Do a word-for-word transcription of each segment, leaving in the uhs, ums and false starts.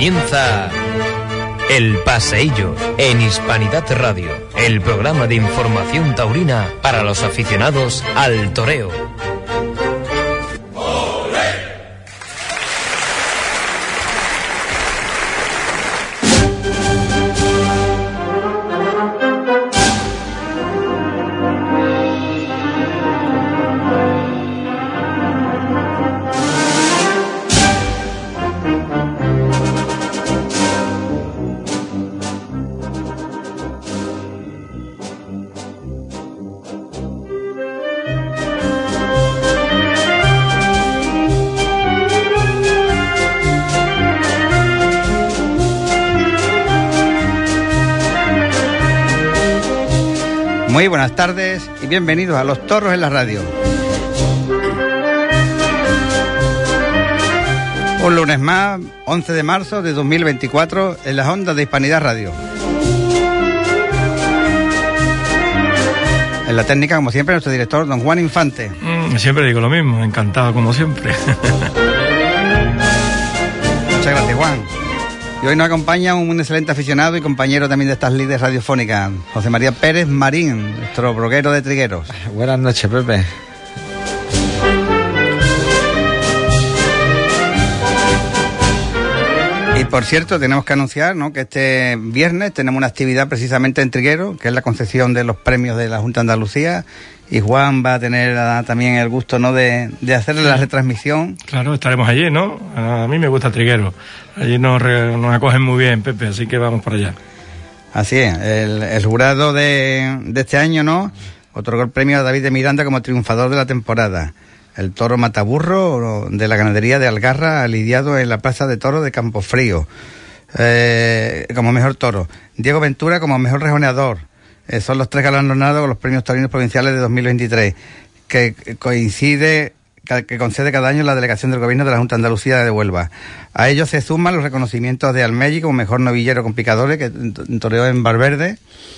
Comienza El Paseillo en Hispanidad Radio, el programa de información taurina para los aficionados al toreo. Muy buenas tardes y bienvenidos a Los Toros en la Radio. Un lunes más, once de marzo de dos mil veinticuatro, en las ondas de Hispanidad Radio. En la técnica, como siempre, nuestro director, don Juan Infante. Mm, siempre digo lo mismo, encantado como siempre. Muchas gracias, Juan. Y hoy nos acompaña un excelente aficionado y compañero también de estas lides radiofónicas, José María Pérez Marín, nuestro broguero de Trigueros. Buenas noches, Pepe. Y por cierto, tenemos que anunciar, ¿no?, que este viernes tenemos una actividad precisamente en Trigueros, que es la concesión de los premios de la Junta de Andalucía, y Juan va a tener a, también el gusto, ¿no?, de, de hacerle la retransmisión. Claro, estaremos allí, ¿no? A mí me gusta Trigueros. Allí nos, re, nos acogen muy bien, Pepe, así que vamos para allá. Así es, el, el jurado de, de este año, ¿no?, otorgó el premio a David de Miranda como triunfador de la temporada. El toro mataburro de la ganadería de Algarra, lidiado en la Plaza de Toros de Campofrío, eh, como mejor toro. Diego Ventura como mejor rejoneador. Eh, son los tres galardonados con los premios taurinos provinciales de dos mil veintitrés, que coincide, que concede cada año la delegación del gobierno de la Junta de Andalucía de Huelva. A ellos se suman los reconocimientos de Almelli como mejor novillero con picadores, que toreó en Valverde.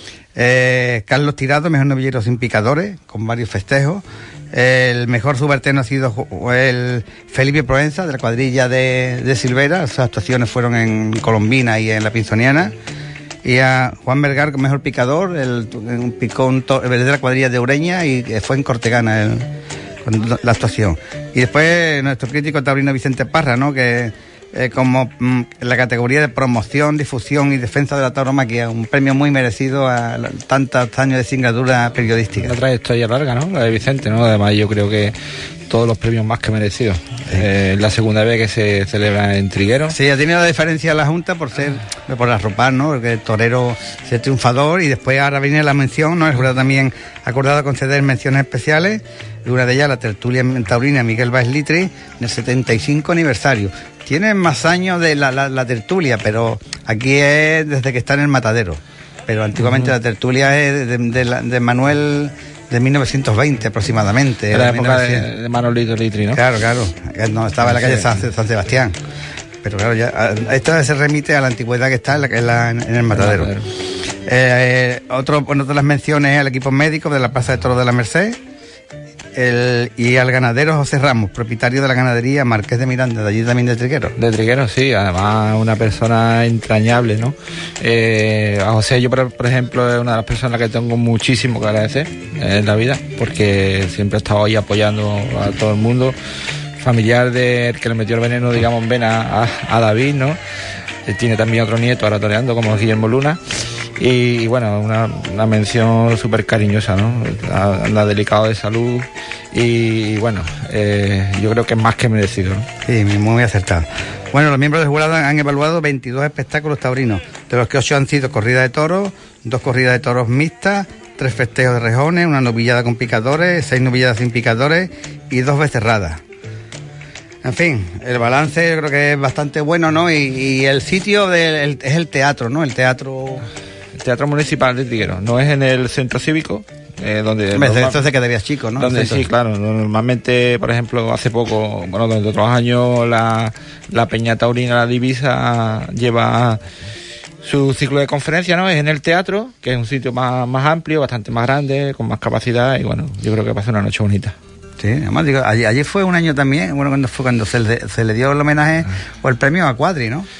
Eh, Carlos Tirado, mejor novillero sin picadores, con varios festejos. El mejor subalterno ha sido el Felipe Proenza, de la cuadrilla de, de Silvera. Sus actuaciones fueron en Colombina y en la Pinzoniana. Y a Juan Vergar como mejor picador, el, un picón de la cuadrilla de Ureña, y fue en Cortegana el, la actuación. Y después nuestro crítico taurino Vicente Parra, ¿no?, que eh, como mm, en la categoría de promoción, difusión y defensa de la tauromaquia, un premio muy merecido a la, tantos años de singladura periodística. Una trayectoria larga, ¿no?, la de Vicente, ¿no? Además, yo creo que todos los premios más que merecidos. Sí. Eh, la segunda vez que se celebra en Trigueros. Sí, ha tenido la diferencia a la Junta por ser, por arropar, ¿no?, porque el torero ser triunfador, y después ahora viene la mención, ¿no? El jurado también ha acordado conceder menciones especiales, y una de ellas la tertulia taurina Miguel Baez Litri, en el setenta y cinco aniversario. Tiene más años de la, la, la tertulia, pero aquí es desde que está en el matadero. Pero antiguamente uh-huh. la tertulia es de, de, de, de Manuel, de mil novecientos veinte aproximadamente. Era la época de, de Manolito Litri, ¿no? Claro, claro. No, estaba en la calle San, San Sebastián. Pero claro, ya esto se remite a la antigüedad que está en, la, en, la, en el matadero. El matadero. Eh, otro, bueno, de las menciones al equipo médico de la Plaza de Toros de la Merced. El, y al ganadero José Ramos, propietario de la ganadería Marqués de Miranda, de allí también de Trigueros. De Trigueros, sí, además una persona entrañable, ¿no? Eh, a José, yo por, por ejemplo, es una de las personas que tengo muchísimo que agradecer en la vida, porque siempre ha estado ahí apoyando a todo el mundo. Familiar del que le metió el veneno, digamos, en vena a, a David, ¿no? Él tiene también otro nieto ahora toreando, como Guillermo Luna. Y bueno, una, una mención súper cariñosa, ¿no? Anda delicado de salud y bueno, eh, yo creo que es más que merecido, ¿no? Sí, muy acertado. Bueno, los miembros del jurado han evaluado veintidós espectáculos taurinos, de los que ocho han sido corrida de toros, dos corridas de toros mixtas, tres festejos de rejones, una novillada con picadores, seis novilladas sin picadores y dos becerradas. En fin, el balance yo creo que es bastante bueno, ¿no? Y, y el sitio del, el, es el teatro, ¿no? El teatro... El Teatro Municipal de Trigueros, no es en el centro cívico, eh, donde... Normal... Esto se quedaría chico, ¿no? Donde sí, claro, normalmente, por ejemplo, hace poco, bueno, durante otros años, la, la Peña Taurina, la Divisa, lleva su ciclo de conferencia, ¿no? Es en el teatro, que es un sitio más, más amplio, bastante más grande, con más capacidad, y bueno, yo creo que va a ser una noche bonita. Sí, además digo, ayer, ayer fue un año también, bueno, cuando fue cuando se le, se le dio el homenaje o el premio a Cuadri, ¿no?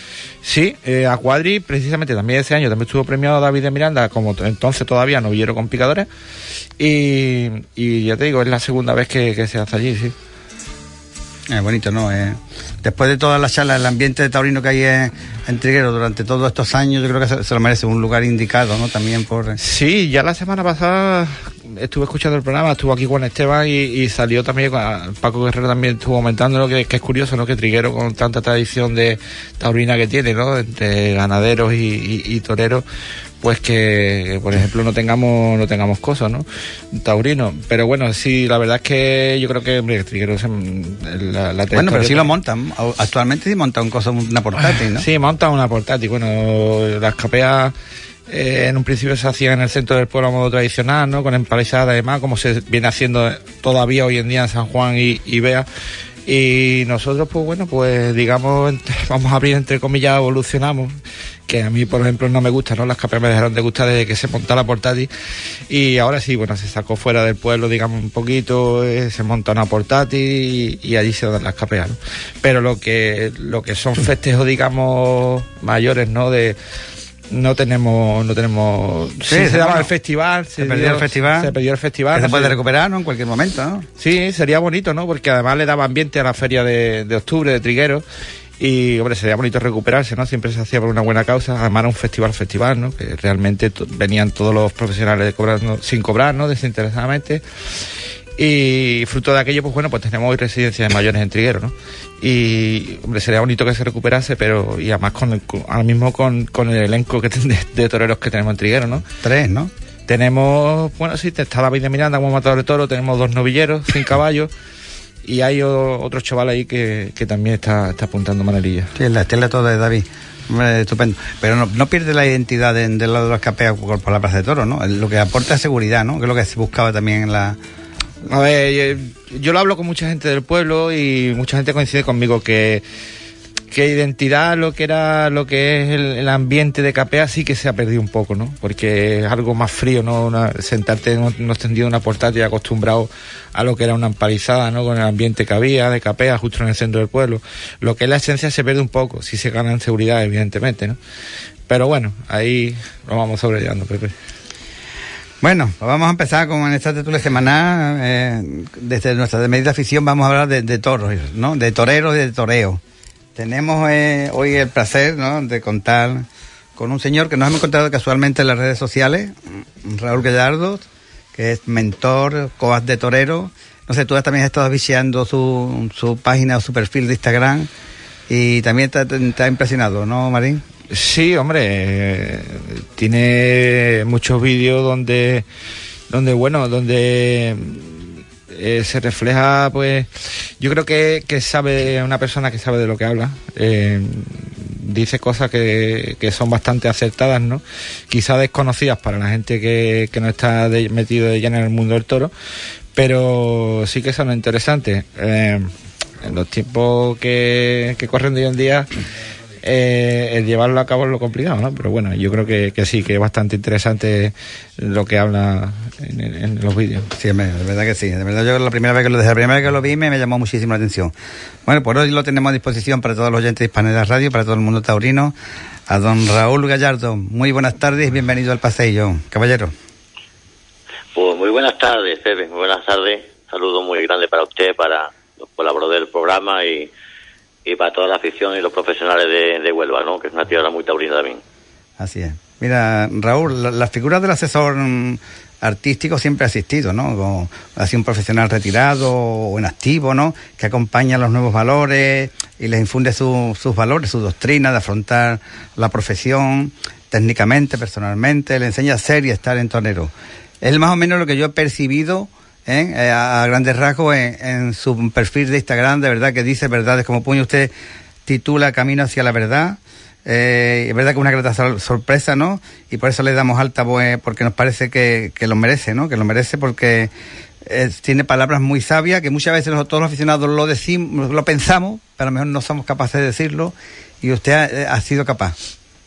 Sí, eh, a Cuadri, precisamente también ese año también estuvo premiado David de Miranda, como t- entonces todavía novillero con picadores, y, y ya te digo, es la segunda vez que, que se hace allí, sí. Es bonito, ¿no? Eh, después de todas las charlas, el ambiente de taurino que hay en, en Trigueros durante todos estos años, yo creo que se, se lo merece un lugar indicado, ¿no? También por... Sí, ya la semana pasada estuve escuchando el programa, estuvo aquí Juan Esteban y, y salió también, Paco Guerrero también estuvo comentando, ¿no? que, que es curioso, ¿no? Que Triguero, con tanta tradición de taurina que tiene, ¿no? Entre ganaderos y, y, y toreros, pues que, por ejemplo, no tengamos no tengamos cosas, ¿no? Taurino. Pero bueno, sí, la verdad es que yo creo que, hombre, Triguero se, la, la Bueno, pero sí lo montan. Actualmente sí montan cosas, una portátil, ¿no? Sí, montan una portátil. Bueno, las capeas eh, en un principio se hacían en el centro del pueblo a modo tradicional, ¿no? Con empalizadas además, como se viene haciendo todavía hoy en día en San Juan y, y Bea. Y nosotros, pues bueno, pues digamos, vamos a abrir entre comillas, evolucionamos, que a mí, por ejemplo, no me gusta, ¿no? Las capeas me dejaron de gustar desde que se montó la portátil, y ahora sí, bueno, se sacó fuera del pueblo, digamos, un poquito, eh, se monta una portátil y, y allí se dan las capeas, ¿no? Pero lo que, lo que son festejos, digamos, mayores, ¿no? De... No tenemos, no tenemos. Sí, sí, se daba bueno, el festival. Se, se perdió el festival. Se perdió el festival. Que no se puede sé. recuperar, ¿no? En cualquier momento, ¿no? Sí, sería bonito, ¿no? Porque además le daba ambiente a la feria de, de octubre de Trigueros. Y, hombre, sería bonito recuperarse, ¿no? Siempre se hacía por una buena causa. Además era un festival, festival, ¿no? Que realmente t- venían todos los profesionales cobrando, sin cobrar, ¿no? Desinteresadamente. Y fruto de aquello, pues bueno, pues tenemos hoy residencias de mayores en Trigueros, ¿no? Y, hombre, sería bonito que se recuperase, pero, y además con, el, con ahora mismo con, con el elenco que de, de toreros que tenemos en Trigueros, ¿no? Tres, ¿no? Tenemos, bueno, sí, está David de Miranda como matador de toro, tenemos dos novilleros, cinco caballos, y hay o, otro chaval ahí que, que también está, está apuntando manelillas. Sí, la estela toda de David. Hombre, estupendo. Pero no, no pierde la identidad de, del lado de las capeas por, por la Plaza de Toros, ¿no? Lo que aporta es seguridad, ¿no? Que es lo que se buscaba también en la... A ver, yo lo hablo con mucha gente del pueblo y mucha gente coincide conmigo que, que identidad, lo que era, lo que es el, el ambiente de capea sí que se ha perdido un poco, ¿no? Porque es algo más frío, ¿no? Una, sentarte en un extendido una portátil acostumbrado a lo que era una empalizada, ¿no? Con el ambiente que había de capea justo en el centro del pueblo. Lo que es la esencia se pierde un poco, sí se gana en seguridad, evidentemente, ¿no? Pero bueno, ahí lo vamos sobrellevando, Pepe. Bueno, pues vamos a empezar con esta tertulia semanal. Eh, desde nuestra medida afición vamos a hablar de, de toros, ¿no? De toreros y de toreo. Tenemos eh, hoy el placer, ¿no? De contar con un señor que nos hemos encontrado casualmente en las redes sociales, Raúl Gallardo, que es mentor, coach de torero. No sé, tú también has estado viciando su, su página o su perfil de Instagram y también te, te ha impresionado, ¿no, Marín? Sí, hombre, eh, tiene muchos vídeos donde, donde bueno, donde eh, se refleja, pues, yo creo que, que sabe, una persona que sabe de lo que habla, eh, dice cosas que, que son bastante acertadas, ¿no? Quizá desconocidas para la gente que, que no está de, metido de lleno en el mundo del toro, pero sí que son interesantes. Eh, en los tiempos que, que corren de hoy en día, Eh, el llevarlo a cabo es lo complicado, ¿no? Pero bueno, yo creo que, que sí, que es bastante interesante lo que habla en, en los vídeos. Sí, de verdad que sí. De verdad, yo la primera vez que lo, desde la primera vez que lo vi me, me llamó muchísimo la atención. Bueno, por hoy lo tenemos a disposición para todos los oyentes de Hispanidad Radio, para todo el mundo taurino, a don Raúl Gallardo. Muy buenas tardes y bienvenido al paseillo, caballero. Pues muy buenas tardes, Pepe, muy buenas tardes. Saludo muy grande para usted, para los colaboradores del programa y y para toda la afición y los profesionales de, de Huelva, ¿no? Que es una tierra muy taurina también. Así es. Mira, Raúl, la, la figura del asesor mm, artístico siempre ha existido, ¿no? Como, así un profesional retirado o en activo, ¿no? Que acompaña los nuevos valores y les infunde su, sus valores, su doctrina de afrontar la profesión técnicamente, personalmente, le enseña a ser y estar en torero. Es más o menos lo que yo he percibido, ¿eh? a grandes rasgos en, en su perfil de Instagram, de verdad que dice verdades como puño. Usted titula Camino hacia la verdad, eh, es verdad que es una grata sor- sorpresa, ¿no? Y por eso le damos alta, pues, porque nos parece que, que lo merece, ¿no? Que lo merece porque eh, tiene palabras muy sabias que muchas veces nosotros los aficionados lo decimos, lo pensamos, pero a lo mejor no somos capaces de decirlo, y usted ha, ha sido capaz.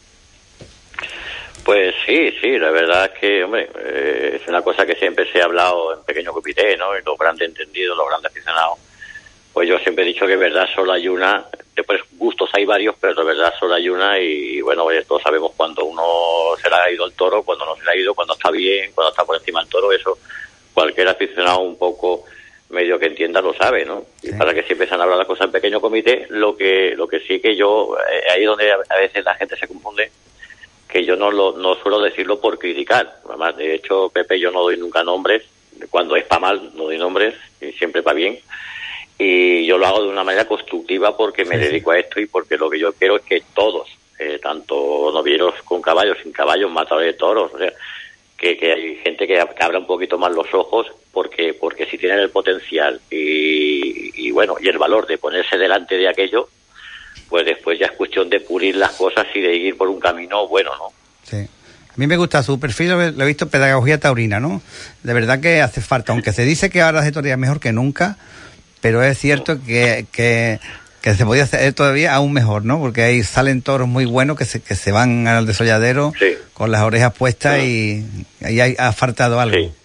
Pues sí, sí, la verdad es que, hombre, eh, es una cosa que siempre se ha hablado en pequeño comité, ¿no? Y los grandes entendidos, los grandes aficionados, pues yo siempre he dicho que en verdad solo hay una. Después gustos hay varios, pero de verdad solo hay una. Y bueno, oye, todos sabemos cuando uno se le ha ido el toro, cuando no se le ha ido, cuando está bien, cuando está por encima del toro. Eso cualquier aficionado un poco medio que entienda lo sabe, ¿no? Sí. Y para que si empiezan a hablar las cosas en pequeño comité, lo que lo que sí que yo, eh, ahí donde a veces la gente se confunde, que yo no lo no suelo decirlo por criticar. Además, de hecho, Pepe, yo no doy nunca nombres. Cuando es para mal, no doy nombres, y siempre para bien. Y yo lo hago de una manera constructiva porque me sí, dedico a esto y porque lo que yo quiero es que todos, eh, tanto novilleros con caballos, sin caballos, matadores de toros, o sea, que, que hay gente que, que abra un poquito más los ojos porque porque si tienen el potencial y, y bueno, y el valor de ponerse delante de aquello, pues después ya es cuestión de pulir las cosas y de ir por un camino bueno, ¿no? Sí. A mí me gusta su perfil, lo he visto, pedagogía taurina, ¿no? De verdad que hace falta, aunque se dice que ahora se torea mejor que nunca, pero es cierto que, que, que se podía hacer todavía aún mejor, ¿no? Porque ahí salen toros muy buenos que se, que se van al desolladero sí, con las orejas puestas sí, y ahí hay, ha faltado algo. Sí.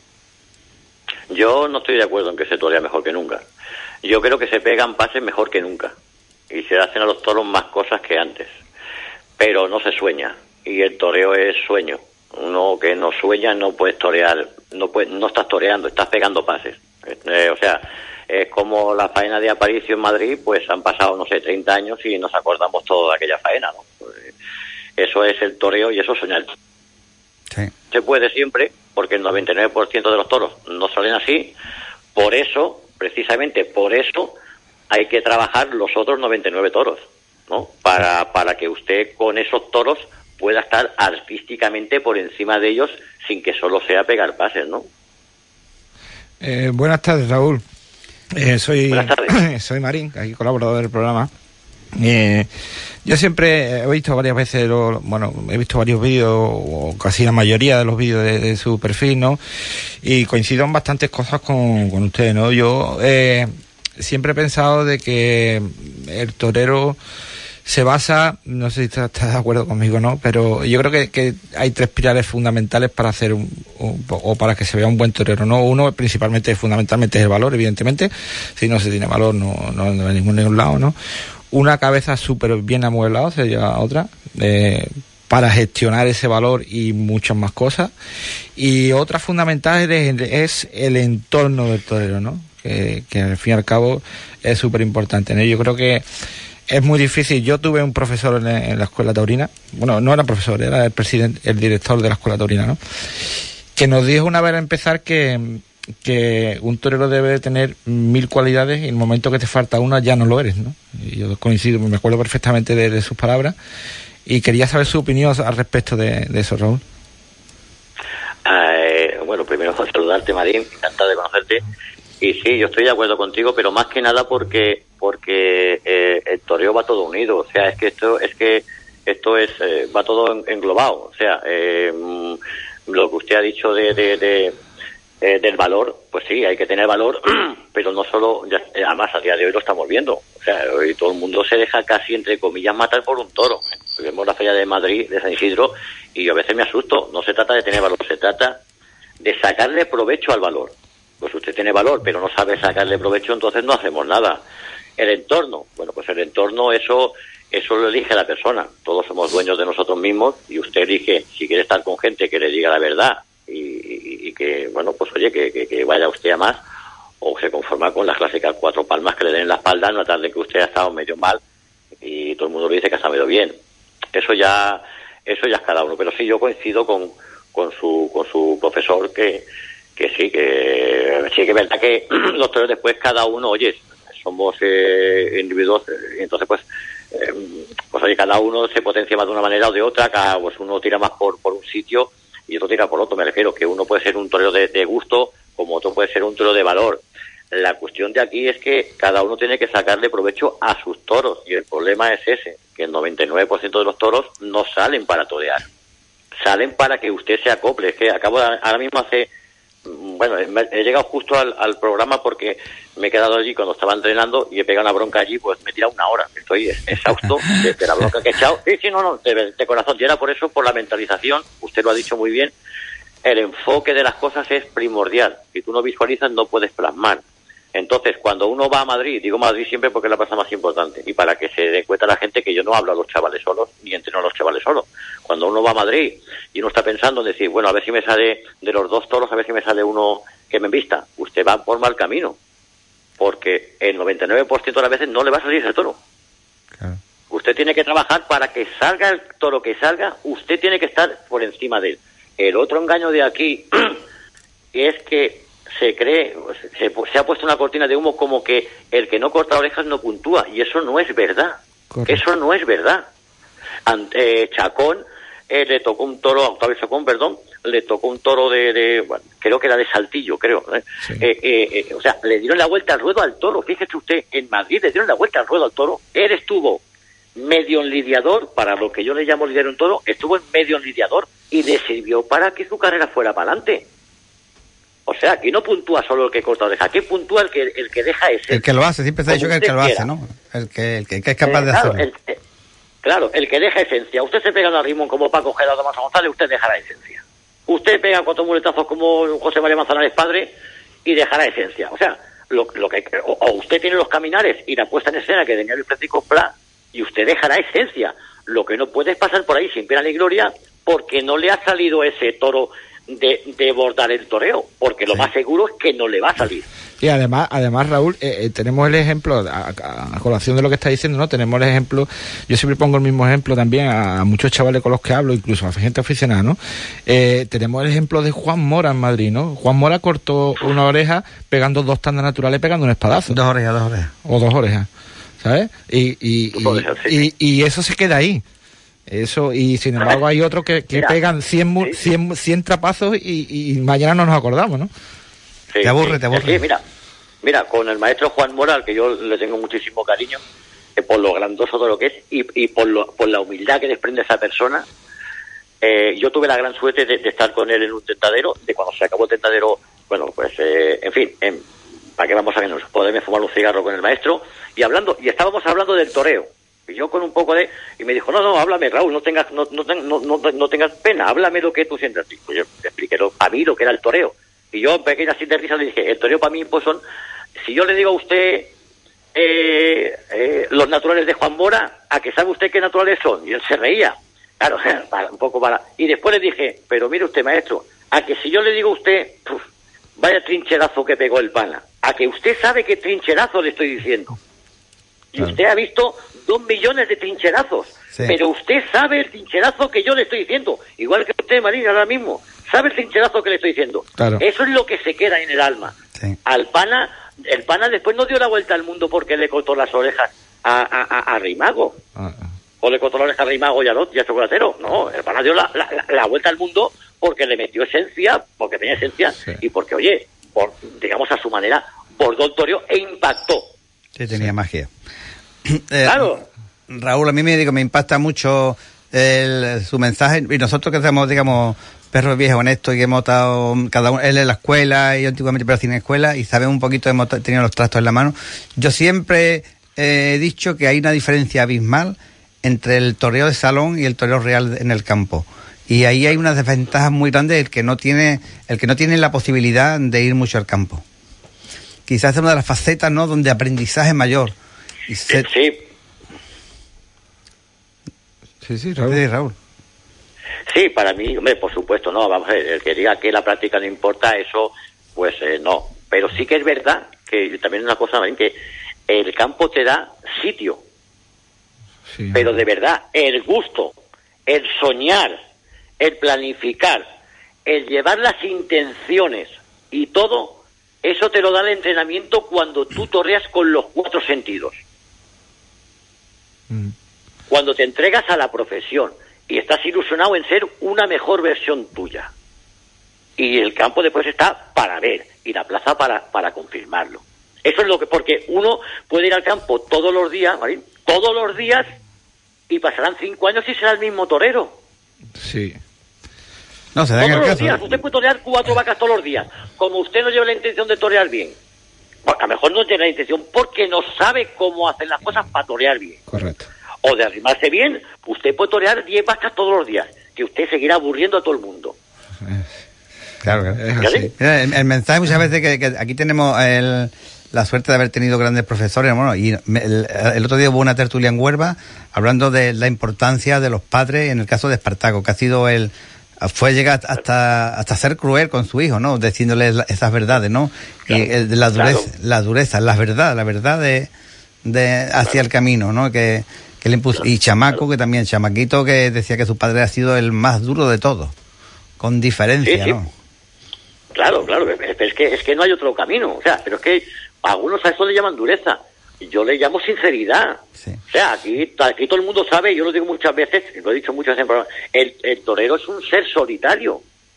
Yo no estoy de acuerdo en que se torea mejor que nunca. Yo creo que se pegan pases mejor que nunca y se hacen a los toros más cosas que antes, pero no se sueña y el toreo es sueño. Uno que no sueña no puedes torear, no puedes, no estás toreando, estás pegando pases. Eh, o sea, es como la faena de Aparicio en Madrid, pues han pasado, no sé, treinta años y nos acordamos todos de aquella faena, ¿no? Pues eso es el toreo y eso es soñar. Sí. Se puede siempre, porque el noventa y nueve por ciento de los toros no salen así. Por eso, precisamente por eso, hay que trabajar los otros noventa y nueve toros, ¿no? Para, para que usted con esos toros pueda estar artísticamente por encima de ellos sin que solo sea pegar pases, ¿no? Eh, buenas tardes, Raúl. Eh, soy soy Marín, aquí colaborador del programa. Eh, yo siempre he visto varias veces, lo, bueno, he visto varios vídeos, o casi la mayoría de los vídeos de, de su perfil, ¿no? Y coincido en bastantes cosas con, con usted, ¿no? Yo eh, siempre he pensado de que el torero se basa, no sé si está, está de acuerdo conmigo, ¿no? Pero yo creo que, que hay tres pilares fundamentales para hacer un, un, o para que se vea un buen torero, ¿no? Uno, principalmente, fundamentalmente, es el valor, evidentemente. Si no se tiene valor, no, no, no va a ningún, ningún lado, ¿no? Una cabeza súper bien amueblada sería otra, eh, para gestionar ese valor y muchas más cosas. Y otra fundamental es, es el entorno del torero, ¿no? Que, que al fin y al cabo es súper importante, ¿no? Yo creo que es muy difícil. Yo tuve un profesor en, en la escuela taurina, bueno, no era profesor, era el presidente, el director de la escuela taurina, ¿no? Que nos dijo una vez al empezar que, que un torero debe de tener mil cualidades y en el momento que te falta una ya no lo eres, ¿no? Y yo coincido, me acuerdo perfectamente de, de sus palabras y quería saber su opinión al respecto de, de eso, Raúl. Eh, bueno, primero saludarte, Marín, encantado de conocerte. Y sí, yo estoy de acuerdo contigo, pero más que nada porque porque eh, el toreo va todo unido. O sea, es que esto es que esto es eh, va todo englobado. O sea, eh, lo que usted ha dicho de, de, de eh, del valor, pues sí, hay que tener valor, pero no solo, ya, además a día de hoy lo estamos viendo. O sea, hoy todo el mundo se deja casi, entre comillas, matar por un toro. Vemos la feria de Madrid, de San Isidro, y yo a veces me asusto. No se trata de tener valor, se trata de sacarle provecho al valor. Pues usted tiene valor, pero no sabe sacarle provecho, entonces no hacemos nada. El entorno, bueno, pues el entorno, eso eso lo elige la persona. Todos somos dueños de nosotros mismos y usted elige si quiere estar con gente que le diga la verdad y, y, y que, bueno, pues oye, que, que, que vaya usted a más, o se conforma con las clásicas cuatro palmas que le den en la espalda en una tarde que usted ha estado medio mal y todo el mundo le dice que ha estado medio bien. Eso ya eso ya es cada uno. Pero sí, yo coincido con, con, su, con su profesor que que sí, que sí que es verdad que los toreros después cada uno, oye, somos eh, individuos, y entonces pues eh, pues oye, cada uno se potencia más de una manera o de otra, cada pues uno tira más por, por un sitio y otro tira por otro. Me refiero que uno puede ser un torero de, de gusto como otro puede ser un torero de valor. La cuestión de aquí es que cada uno tiene que sacarle provecho a sus toros y el problema es ese, que el noventa y nueve por ciento de los toros no salen para torear, salen para que usted se acople. Es que acabo de, ahora mismo hace Bueno, he llegado justo al, al programa porque me he quedado allí cuando estaba entrenando y he pegado una bronca allí, pues me he tirado una hora. Estoy exhausto de, de la bronca que he echado. Sí, sí, no, no, de, de corazón. Y era por eso, por la mentalización, usted lo ha dicho muy bien, el enfoque de las cosas es primordial. Si tú no visualizas, no puedes plasmar. Entonces, cuando uno va a Madrid, digo Madrid siempre porque es la plaza más importante, y para que se dé cuenta la gente que yo no hablo a los chavales solos, ni entreno a los chavales solos. Cuando uno va a Madrid y uno está pensando en decir, bueno, a ver si me sale de los dos toros, a ver si me sale uno que me embista, usted va por mal camino, porque el noventa y nueve por ciento de las veces no le va a salir ese toro. Claro. Usted tiene que trabajar para que salga el toro que salga, usted tiene que estar por encima de él. El otro engaño de aquí es que se cree, se, se ha puesto una cortina de humo como que el que no corta orejas no puntúa, y eso no es verdad. Correcto. Eso no es verdad. Ante, eh, Chacón eh, le tocó un toro, a Octavio Chacón, perdón, le tocó un toro de, de bueno, creo que era de Saltillo, creo. ¿eh? Sí. Eh, eh, eh, o sea, le dieron la vuelta al ruedo al toro. Fíjese usted, en Madrid le dieron la vuelta al ruedo al toro. Él estuvo medio en lidiador, para lo que yo le llamo lidiar un toro, estuvo en medio en lidiador y le sirvió para que su carrera fuera para adelante. O sea, aquí no puntúa solo el que corta oreja, aquí puntúa el que el que deja ese. El que lo hace, siempre se ha dicho que el que lo hace, ¿no? El que, el que, el que es capaz eh, de claro, hacerlo. El, eh, claro, el que deja esencia. Usted se pega a Rimón como Paco Gerardo Manzanares González, usted dejará esencia. Usted pega cuatro muletazos como José María Manzanares padre y dejará esencia. O sea, lo, lo que o, o usted tiene los caminares y la puesta en escena que tenía el Francisco Pla y usted dejará esencia. Lo que no puede es pasar por ahí sin pena ni gloria porque no le ha salido ese toro de, de bordar el toreo, porque lo sí. más seguro es que no le va a salir. Y además, además Raúl, eh, eh, tenemos el ejemplo, a, a, a colación de lo que está diciendo, ¿no? Tenemos el ejemplo, yo siempre pongo el mismo ejemplo también a, a muchos chavales con los que hablo, incluso a gente aficionada, ¿no? Eh, tenemos el ejemplo de Juan Mora en Madrid, ¿no? Juan Mora cortó una oreja pegando dos tandas naturales, pegando un espadazo. Dos orejas, dos orejas. O dos orejas, ¿sabes? Y, y, y, orejas, sí. y, y eso se queda ahí. Eso, y sin embargo hay otros que, que Mira, pegan cien, sí. cien, cien trapazos y, y mañana no nos acordamos, ¿no? Sí, te aburre, sí, te aburre. Sí, mira, mira, con el maestro Juan Mora, al que yo le tengo muchísimo cariño, eh, por lo grandoso de lo que es y, y por, lo, por la humildad que desprende esa persona, eh, yo tuve la gran suerte de, de estar con él en un tentadero, de cuando se acabó el tentadero, bueno, pues, eh, en fin, eh, ¿para qué vamos a vernos? Poderme fumar un cigarro con el maestro, y hablando, y estábamos hablando del toreo. Y yo con un poco de... Y me dijo, no, no, háblame, Raúl, no tengas no no, no, no, no tengas pena, háblame lo que tú sientes. Pues yo le expliqué lo, a mí lo que era el toreo. Y yo, en pequeña así de risa, le dije, el toreo para mí, pues son... Si yo le digo a usted eh, eh, los naturales de Juan Mora, ¿a que sabe usted qué naturales son? Y él se reía. Claro, para, un poco para... Y después le dije, pero mire usted, maestro, a que si yo le digo a usted, puf, vaya trincherazo que pegó el pana, a que usted sabe qué trincherazo le estoy diciendo. Y claro. Usted ha visto dos millones de trincherazos, sí. Pero usted sabe el trincherazo que yo le estoy diciendo, igual que usted, Marina, ahora mismo, sabe el trincherazo que le estoy diciendo. Claro. Eso es lo que se queda en el alma. Sí. Al pana, el pana después no dio la vuelta al mundo porque le cortó las orejas a, a, a, a Rimago, ah. o le cortó las orejas a Rimago y a, y a Chocolatero. No, el pana dio la, la, la vuelta al mundo porque le metió esencia, porque tenía esencia, sí. Y porque, oye, por, digamos a su manera, bordó el toreo e impactó. Sí, tenía sí. magia. Eh, claro. Raúl, a mí me, digo, me impacta mucho el, su mensaje, y nosotros que somos, digamos, perros viejos honestos y que hemos estado, cada uno, él en la escuela y yo antiguamente pero sin escuela, y sabemos un poquito, hemos tenido los trastos en la mano. Yo siempre he dicho que hay una diferencia abismal entre el toreo de salón y el toreo real en el campo. Y ahí hay unas desventajas muy grandes el que no tiene, el que no tiene la posibilidad de ir mucho al campo. Quizás es una de las facetas, ¿no?, donde aprendizaje mayor. Y se... Sí. Sí, sí, Raúl. Sí, Raúl. Sí, para mí, hombre, por supuesto, no, vamos a ver, el que diga que la práctica no importa, eso, pues eh, no. Pero sí que es verdad que también una cosa, que el campo te da sitio. Sí, pero de verdad, el gusto, el soñar, el planificar, el llevar las intenciones y todo, eso te lo da el entrenamiento cuando tú torreas con los cuatro sentidos. Mm. Cuando te entregas a la profesión y estás ilusionado en ser una mejor versión tuya. Y el campo después está para ver y la plaza para, para confirmarlo. Eso es lo que, porque uno puede ir al campo todos los días, ¿vale? Todos los días, y pasarán cinco años y será el mismo torero. Sí. No, se da todos en el los caso. días, usted puede torear cuatro vacas todos los días. Como usted no lleva la intención de torear bien, porque a lo mejor no tiene la intención porque no sabe cómo hacer las cosas para torear bien. Correcto. O de arrimarse bien, usted puede torear diez vacas todos los días, que usted seguirá aburriendo a todo el mundo. Claro, claro. Es así. El, el mensaje muchas veces que, que aquí tenemos el, la suerte de haber tenido grandes profesores. Bueno, y me, el, el otro día hubo una tertulia en Huelva hablando de la importancia de los padres en el caso de Espartaco, que ha sido el fue llegar hasta hasta ser cruel con su hijo, ¿no? Diciéndole esas verdades, ¿no? Claro, y el, la dureza, claro. la dureza, la verdad, la verdad de, de hacia claro. el camino, ¿no? Que, que le impuso. Y Chamaco, claro. que también, Chamaquito, que decía que su padre ha sido el más duro de todos, con diferencia, sí, sí. ¿no? Claro, claro, es que, es que no hay otro camino, o sea, pero es que algunos a eso le llaman dureza, y yo le llamo sinceridad. Sí. O sea, aquí, aquí todo el mundo sabe, yo lo digo muchas veces, lo he dicho muchas veces, el, el torero es un ser solitario,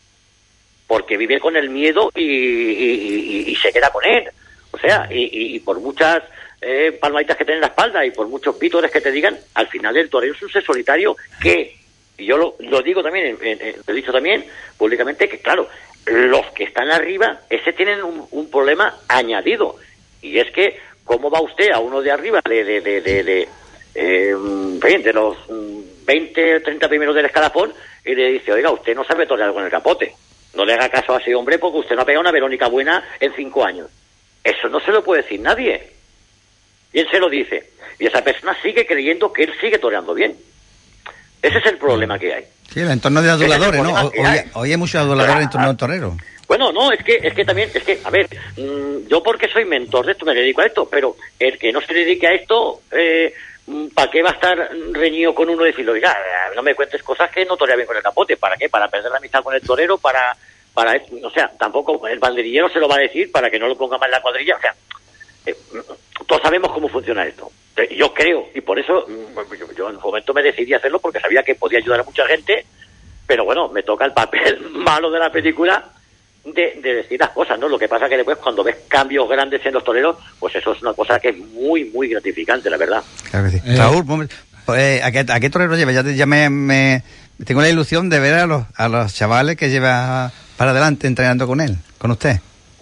porque vive con el miedo y, y, y, y se queda con él. O sea, y, y por muchas eh, palmaditas que tiene en la espalda y por muchos vítores que te digan, al final el torero es un ser solitario que, y yo lo, lo digo también, en, en, lo he dicho también públicamente, que claro, los que están arriba, ese tienen un, un problema añadido, y es que ¿cómo va usted a uno de arriba de de de de, de, eh, de los veinte, treinta primeros del escalafón y le dice, oiga, usted no sabe torear con el capote, no le haga caso a ese hombre porque usted no ha pegado una Verónica buena en cinco años? Eso no se lo puede decir nadie, y él se lo dice, y esa persona sigue creyendo que él sigue toreando bien. Ese es el problema que hay. Sí, el entorno de aduladores, ¿no? Hoy, hoy hay muchos aduladores en el entorno del torero. Bueno, no, es que es que también, es que, a ver, mmm, yo porque soy mentor de esto me dedico a esto, pero el que no se dedique a esto, eh, ¿para qué va a estar reñido con uno y decirle, oiga, no me cuentes cosas que no torea bien con el capote? ¿Para qué? ¿Para perder la amistad con el torero? ¿Para, para, o sea, tampoco el banderillero se lo va a decir para que no lo ponga más en la cuadrilla? O sea, eh, todos sabemos cómo funciona esto. Yo creo, y por eso yo, yo en un momento me decidí a hacerlo porque sabía que podía ayudar a mucha gente, pero bueno, me toca el papel malo de la película de, de decir las cosas, ¿no? Lo que pasa que después cuando ves cambios grandes en los toreros, pues eso es una cosa que es muy, muy gratificante, la verdad. Claro que sí. Eh, Raúl, pues, ¿a, qué, ¿a qué torero lleva? Ya, ya me, me tengo la ilusión de ver a los, a los chavales que lleva para adelante entrenando con él, con usted.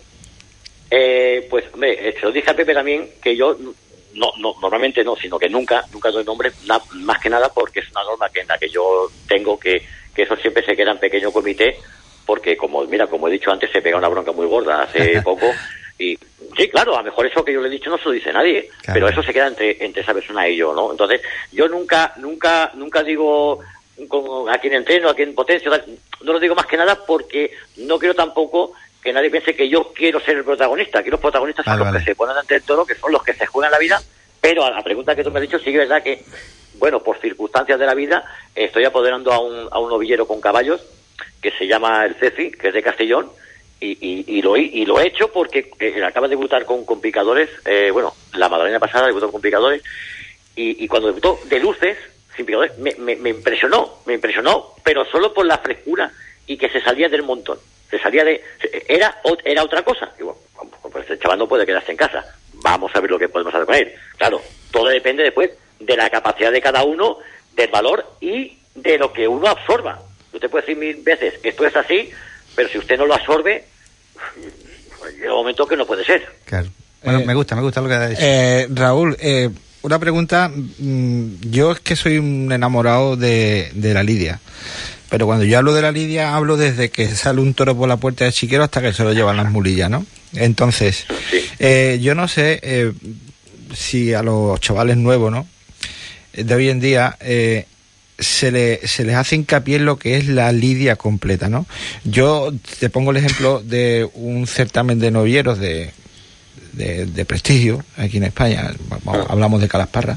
Eh, pues, hombre, se lo dije a Pepe también, que yo... No, no, normalmente no, sino que nunca, nunca doy nombre, na, más que nada porque es una norma que en la que yo tengo que, que eso siempre se queda en pequeño comité, porque como, mira, como he dicho antes, se pega una bronca muy gorda hace poco, y sí, claro, a lo mejor eso que yo le he dicho no se lo dice nadie, claro. Pero eso se queda entre, entre esa persona y yo, ¿no? Entonces, yo nunca, nunca, nunca digo con, a quién entreno, a quién potencio, no lo digo más que nada porque no quiero tampoco que nadie piense que yo quiero ser el protagonista. Aquí los protagonistas son vale, los vale. que se ponen ante el toro, que son los que se juegan la vida, pero a la pregunta que tú me has dicho, sí que es verdad que, bueno, por circunstancias de la vida, estoy apoderando a un, a un novillero con caballos, que se llama el Cefi, que es de Castellón, y, y, y, lo, y lo he hecho porque eh, acaba de debutar con, con picadores, eh, bueno, la Madalena pasada debutó con picadores, y, y cuando debutó de luces, sin picadores, me, me, me impresionó, me impresionó, pero solo por la frescura y que se salía del montón. Se salía de... Era, era otra cosa. Y bueno, pues el chaval no puede quedarse en casa. Vamos a ver lo que podemos hacer con él. Claro, todo depende después de la capacidad de cada uno, del valor y de lo que uno absorba. Yo te puedo decir mil veces que esto es así, pero si usted no lo absorbe, llega un momento que no puede ser. Claro. Bueno, eh, me gusta, me gusta lo que ha dicho. Eh, Raúl, eh, una pregunta. Yo es que soy un enamorado de, de la lidia. Pero cuando yo hablo de la lidia, hablo desde que sale un toro por la puerta de Chiquero hasta que se lo llevan las mulillas, ¿no? Entonces, sí. eh, yo no sé eh, si a los chavales nuevos, ¿no?, de hoy en día, eh, se, le, se les hace hincapié en lo que es la lidia completa, ¿no? Yo te pongo el ejemplo de un certamen de novilleros de, de, de prestigio aquí en España, vamos, hablamos de Calasparra,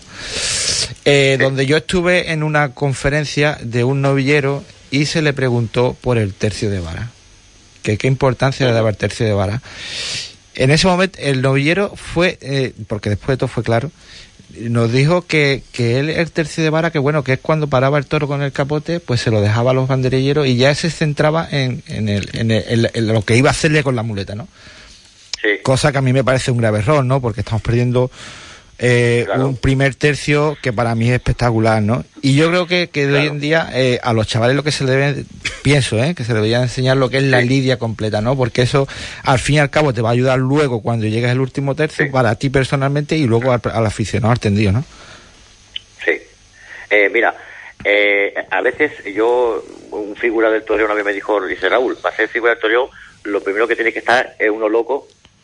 eh, donde yo estuve en una conferencia de un novillero y se le preguntó por el tercio de vara, que qué importancia le daba el tercio de vara. En ese momento el novillero fue, eh, porque después de todo fue claro, nos dijo que, que él el tercio de vara, que bueno, que es cuando paraba el toro con el capote, pues se lo dejaba a los banderilleros y ya se centraba en, en, el, en, el, en, en lo que iba a hacerle con la muleta, ¿no? Sí. Cosa que a mí me parece un grave error, ¿no? Porque estamos perdiendo eh, claro. un primer tercio que para mí es espectacular, ¿no? Y yo creo que, que de claro. hoy en día eh, a los chavales lo que se le debe, pienso, ¿eh?, que se le debería enseñar lo que es sí. la lidia completa, ¿no? Porque eso al fin y al cabo te va a ayudar luego cuando llegues al último tercio sí. para ti personalmente y luego al, al aficionado atendido, ¿no? Sí. Eh, mira, eh, a veces yo, un figura del toreo una vez me dijo, dice Raúl, para ser figura del toreo lo primero que tiene que estar es uno loco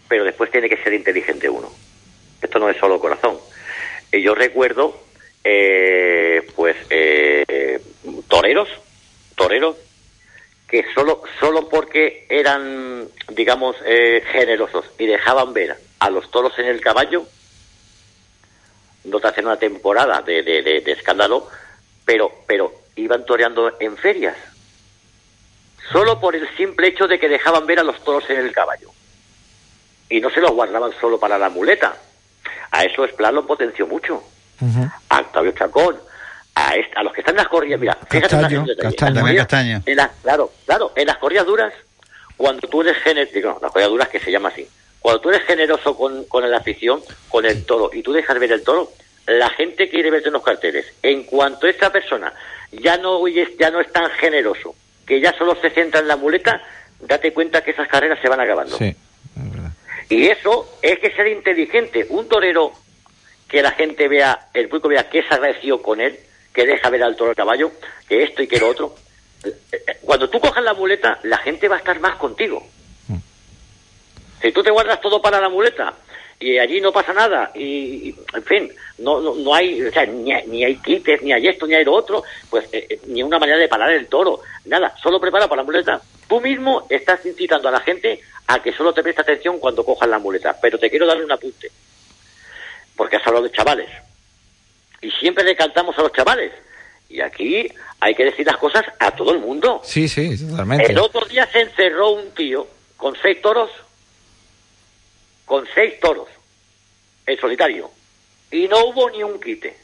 pero después tiene que ser inteligente uno. Esto no es solo corazón. Y yo recuerdo, eh, pues, eh, toreros, toreros, que solo, solo porque eran, digamos, eh, generosos y dejaban ver a los toros en el caballo, no te hacen una temporada de, de, de, de escándalo, pero, pero iban toreando en ferias, solo por el simple hecho de que dejaban ver a los toros en el caballo. Y no se los guardaban solo para la muleta. A eso Esplá lo potenció mucho. Uh-huh. A Octavio Chacón, a, est- a los que están en las corridas, mira, Castaño, fíjate, Castaño, en las Castaño. En la, claro, claro, en las corridas duras, cuando tú eres generoso, no, las corridas duras que se llama así, cuando tú eres generoso con, con la afición, con el toro, y tú dejas ver el toro, la gente quiere verte en los carteles. En cuanto esta persona ya no, ya no es tan generoso, que ya solo se centra en la muleta, date cuenta que esas carreras se van acabando. Sí, es verdad. Y eso es que ser inteligente. Un torero que la gente vea, el público vea que es agradecido con él, que deja ver al toro al caballo, que esto y que lo otro. Cuando tú cojas la muleta, la gente va a estar más contigo. Mm. Si tú te guardas todo para la muleta y allí no pasa nada, y, y en fin, no, no, no hay, o sea, ni, ni hay quites, ni hay esto, ni hay lo otro, pues eh, ni una manera de parar el toro, nada, solo prepara para la muleta. Tú mismo estás incitando a la gente a que solo te preste atención cuando cojas la muleta. Pero te quiero darle un apunte, porque has hablado de chavales, y siempre le cantamos a los chavales, y aquí hay que decir las cosas a todo el mundo. Sí, sí, totalmente. El otro día se encerró un tío con seis toros, con seis toros, en solitario, y no hubo ni un quite.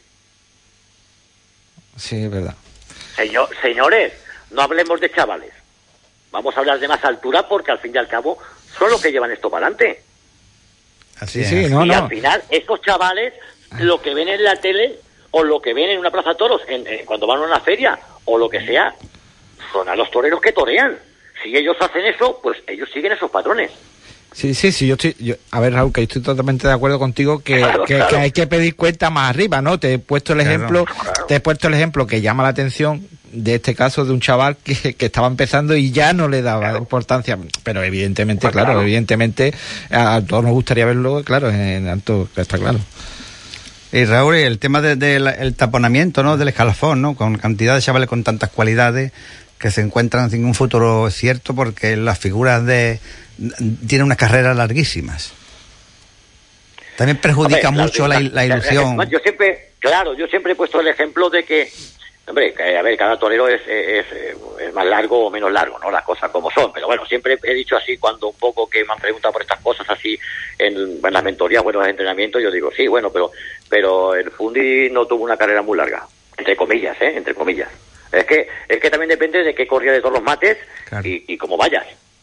Sí, es verdad. Señor, señores, no hablemos de chavales, vamos a hablar de más altura, porque al fin y al cabo son los que llevan esto para adelante. Así sí, es. sí, no, y no. al final, esos chavales, lo que ven en la tele, o lo que ven en una plaza de toros, en, en, cuando van a una feria, o lo que sea, son a los toreros que torean. Si ellos hacen eso, pues ellos siguen esos patrones. Sí, sí, sí, yo estoy, yo, a ver, Raúl, que estoy totalmente de acuerdo contigo que, claro, que, claro. que hay que pedir cuenta más arriba, ¿no? Te he puesto el ejemplo, claro, claro. te he puesto el ejemplo que llama la atención de este caso de un chaval que, que estaba empezando y ya no le daba claro. importancia, pero evidentemente, pues claro, claro, evidentemente a, a todos nos gustaría verlo, claro, en alto, está claro. Y Raúl, el tema del de, de el taponamiento, ¿no? Del escalafón, ¿no? Con cantidad de chavales con tantas cualidades que se encuentran sin un futuro cierto, porque las figuras de tienen unas carreras larguísimas. También perjudica hombre, mucho la, la ilusión. Yo siempre, claro, yo siempre he puesto el ejemplo de que, hombre, que, a ver, cada torero es, es, es más largo o menos largo, ¿no? Las cosas como son. Pero bueno, siempre he dicho así cuando un poco que me han preguntado por estas cosas así en, en las mentorías, bueno, en los entrenamientos, yo digo, sí, bueno, pero, pero el Fundi no tuvo una carrera muy larga. Entre comillas, ¿eh? Entre comillas. Es que, es que también depende de qué corrida de todos los mates, claro. y, y cómo vayas.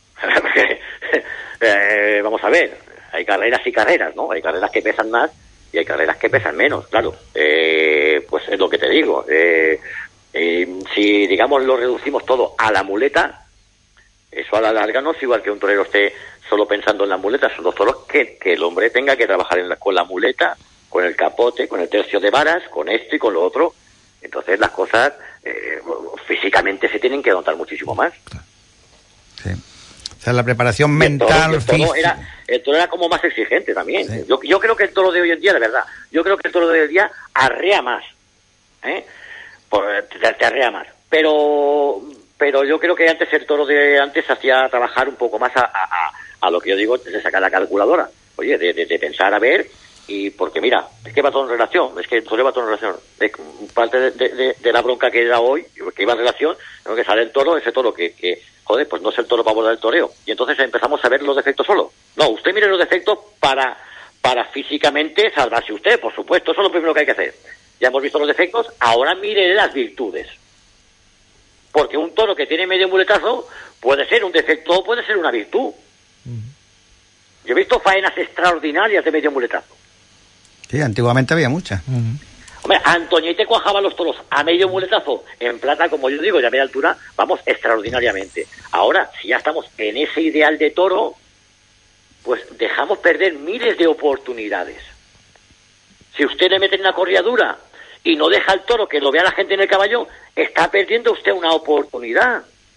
eh, vamos a ver, hay carreras y carreras, ¿no? Hay carreras que pesan más y hay carreras que pesan menos, claro. Eh, pues es lo que te digo. Eh, eh, si, digamos, lo reducimos todo a la muleta, eso a la larga no es igual que un torero esté solo pensando en la muleta. Son los toros que, que el hombre tenga que trabajar en la, con la muleta, con el capote, con el tercio de varas, con esto y con lo otro. Entonces las cosas eh, físicamente se tienen que notar muchísimo más. Sí. O sea, la preparación mental, el toro, el toro era, el toro era como más exigente también. Sí. Yo, yo creo que el toro de hoy en día, de verdad, yo creo que el toro de hoy en día arrea más, ¿eh? Por, te, te arrea más. Pero, pero yo creo que antes el toro de antes hacía trabajar un poco más a, a, a lo que yo digo, de sacar la calculadora. Oye, de, de, de pensar a ver. Y porque mira, es que va todo en relación, es que todo va todo en relación. Es parte de, de, de la bronca que era hoy, que iba en relación, ¿no? Que sale el toro, ese toro que, que, joder, pues no es el toro para abordar el toreo. Y entonces empezamos a ver los defectos solo. No, usted mire los defectos para, para físicamente salvarse usted, por supuesto, eso es lo primero que hay que hacer. Ya hemos visto los defectos, ahora mire las virtudes. Porque un toro que tiene medio muletazo puede ser un defecto o puede ser una virtud. Yo he visto faenas extraordinarias de medio muletazo. Sí, antiguamente había muchas. Uh-huh. Hombre, Antoñete cuajaba los toros a medio muletazo en plata, como yo digo, y a media altura, vamos, extraordinariamente. Ahora, si ya estamos en ese ideal de toro, pues dejamos perder miles de oportunidades. Si usted le mete en una corrida dura y no deja al toro que lo vea la gente en el caballo, está perdiendo usted una oportunidad.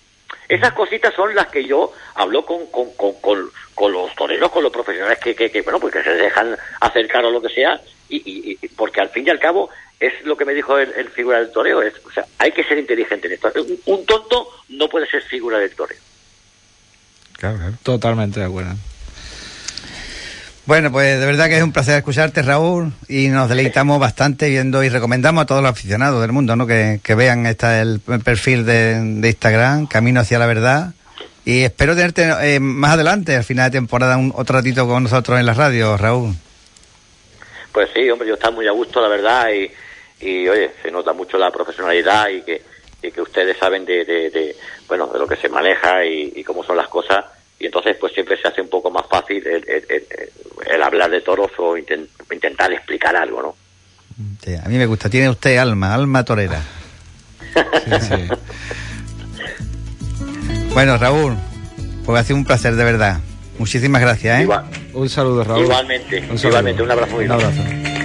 Esas cositas son las que yo hablo con con, con, con, con los toreros, con los profesionales que, que, que bueno, pues que se dejan acercar o lo que sea, y, y, y porque al fin y al cabo es lo que me dijo el, el figura del toreo, es, o sea, hay que ser inteligente en esto. Un, un tonto no puede ser figura del toreo. Claro, claro. Totalmente de acuerdo. Bueno, pues de verdad que es un placer escucharte, Raúl, y nos deleitamos bastante viendo y recomendamos a todos los aficionados del mundo, ¿no? Que, que vean esta, el perfil de, de Instagram, Camino hacia la Verdad, y espero tenerte eh, más adelante, al final de temporada, un, otro ratito con nosotros en la radio, Raúl. Pues sí, hombre, yo estoy muy a gusto, la verdad, y, y oye, se nota mucho la profesionalidad y que, y que ustedes saben de, de, de, bueno, de lo que se maneja y, y cómo son las cosas. Y entonces pues siempre se hace un poco más fácil el, el, el, el hablar de toros o intent, intentar explicar algo, ¿no? Sí, a mí me gusta, tiene usted alma, alma torera. Sí, sí. Bueno, Raúl, pues ha sido un placer de verdad. Muchísimas gracias, ¿eh? Igual. Un saludo, Raúl. Igualmente, un saludo. igualmente, un abrazo muy grande. Un grande. abrazo.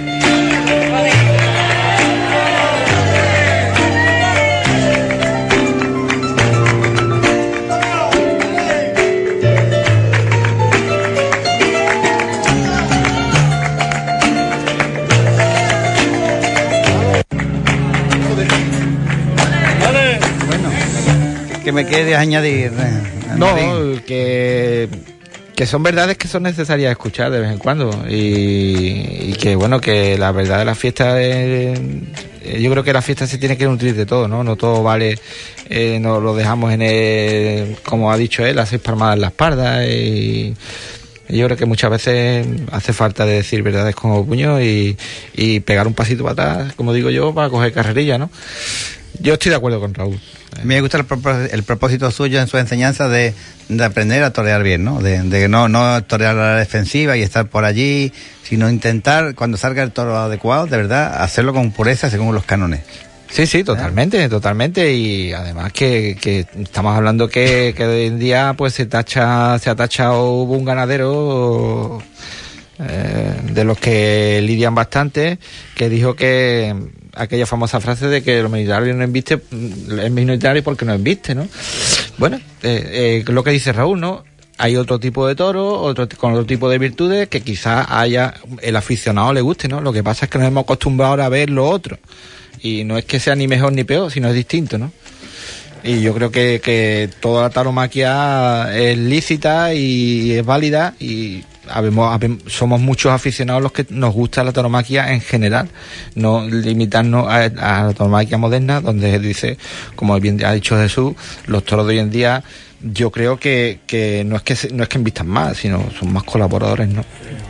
Que me quede añadir. Eh, no, que, que son verdades que son necesarias escuchar de vez en cuando. Y, y que bueno, que la verdad de la fiesta es, yo creo que la fiesta se tiene que nutrir de todo, ¿no? No todo vale, eh, no lo dejamos en el, como ha dicho él, las seis palmadas en la espalda. Y yo creo que muchas veces hace falta de decir verdades con puño y, y pegar un pasito para atrás, como digo yo, para coger carrerilla, ¿no? Yo estoy de acuerdo con Raúl. Me gusta el, propós- el propósito suyo en su enseñanza de, de aprender a torear bien, ¿no? De, de no, no torear a la defensiva y estar por allí, sino intentar, cuando salga el toro adecuado, de verdad, hacerlo con pureza según los cánones. Sí, sí, totalmente, ¿Eh? totalmente, y además que, que estamos hablando que, que hoy en día pues se tacha, se ha tachado un ganadero eh, de los que lidian bastante, que dijo que aquella famosa frase de que los militares no embiste, es militario porque no embiste, ¿no? Bueno, eh, eh, lo que dice Raúl, ¿no? Hay otro tipo de toro, otro con otro tipo de virtudes que quizás haya el aficionado le guste, ¿no? Lo que pasa es que nos hemos acostumbrado ahora a ver lo otro, y no es que sea ni mejor ni peor, sino es distinto, ¿no? Y yo creo que, que toda la tauromaquia es lícita y es válida, y habemos, habemos, somos muchos aficionados los que nos gusta la tauromaquia en general, no limitarnos a, a la tauromaquia moderna, donde dice, como bien ha dicho Jesús, los toros de hoy en día, yo creo que, que no es que no es que invistan más, sino son más colaboradores, ¿no?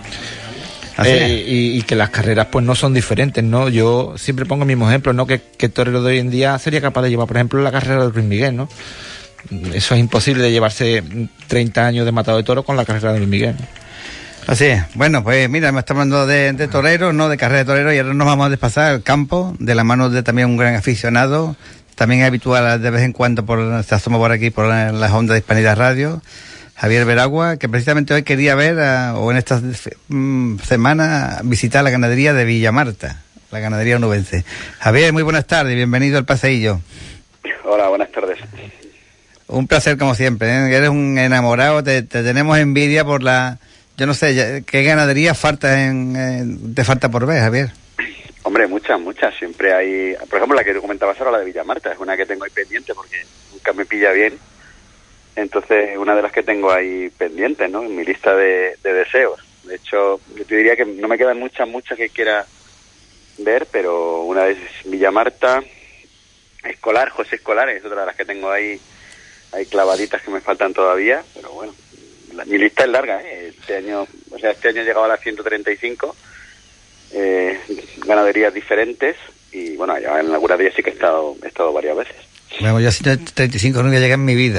Eh, y, y que las carreras pues no son diferentes, ¿no? Yo siempre pongo el mismo ejemplo, ¿no? Que, que el torero de hoy en día sería capaz de llevar, por ejemplo, la carrera de Luis Miguel, ¿no? Eso es imposible, de llevarse treinta años de matado de toro con la carrera de Luis Miguel, ¿no? Así es. Bueno, pues mira, me estamos hablando de, de toreros, ¿no? De carrera de toreros, y ahora nos vamos a despasar al campo, de la mano de también un gran aficionado, también es habitual de vez en cuando, por, se asoma por aquí, por las ondas de Hispanidad Radio, Javier Veragua, que precisamente hoy quería ver, uh, o en esta um, semana, visitar la ganadería de Villamarta, la ganadería onubense. Javier, muy buenas tardes, bienvenido al paseillo. Hola, buenas tardes. Un placer como siempre, ¿eh? Eres un enamorado, te, te tenemos envidia por la... Yo no sé, ¿qué ganadería falta en, eh, te falta por ver, Javier? Hombre, muchas, muchas. Siempre hay... Por ejemplo, la que tú comentabas ahora, la de Villamarta, es una que tengo ahí pendiente porque nunca me pilla bien. Entonces, una de las que tengo ahí pendientes, ¿no? En mi lista de, de deseos. De hecho, yo te diría que no me quedan muchas, muchas que quiera ver, pero una es Villamarta, Escolar, José Escolar, es otra de las que tengo ahí, hay clavaditas que me faltan todavía, pero bueno, la, mi lista es larga, ¿eh? Este año, o sea, este año he llegado a las ciento treinta y cinco eh, ganaderías diferentes, y bueno, ya en algunas de ellas sí que he estado, he estado varias veces. Bueno, yo a ciento treinta y cinco nunca llegué en mi vida.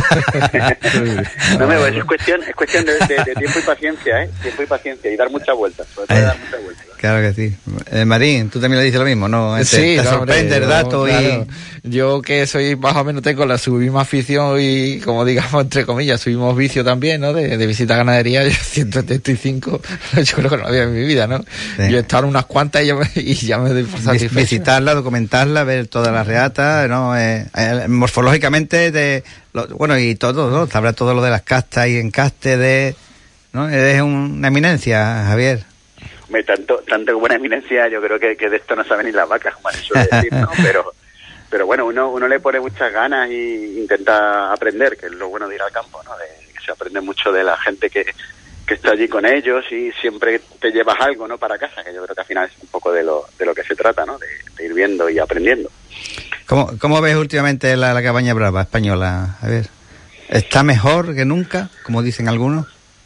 No me voy, es cuestión, es cuestión de, de, de tiempo y paciencia, ¿eh? Tiempo y paciencia, y dar muchas vueltas, sobre todo dar muchas vueltas. Claro que sí. Eh, Marín, tú también le dices lo mismo, ¿no? Este, sí, te no, sorprende hombre, el dato yo, y... Claro. Yo que soy más o menos tengo la misma afición y, como digamos, entre comillas, subimos vicio también, ¿no? De, de visita a ganadería, yo ciento treinta y cinco, yo creo que no había en mi vida, ¿no? Sí. Yo he estado unas cuantas y ya me, y ya me doy por satisfecho. Visitarla, documentarla, ver todas las reatas, ¿no? Eh, eh, eh, morfológicamente, de lo, bueno, y todo, ¿no? Sabrá todo lo de las castas y encastes de, ¿no? Eres un, una eminencia, Javier. Me, tanto, tanto como una eminencia, yo creo que, que de esto no saben ni las vacas, como se suele decir, ¿no? Pero, pero bueno, uno, uno le pone muchas ganas y intenta aprender, que es lo bueno de ir al campo, ¿no? De, que se aprende mucho de la gente que, que está allí con ellos y siempre te llevas algo, ¿no? Para casa, que yo creo que al final es un poco de lo, de lo que se trata, ¿no? De, de ir viendo y aprendiendo. ¿Cómo, cómo ves últimamente la, la cabaña brava española? A ver, ¿está mejor que nunca, como dicen algunos?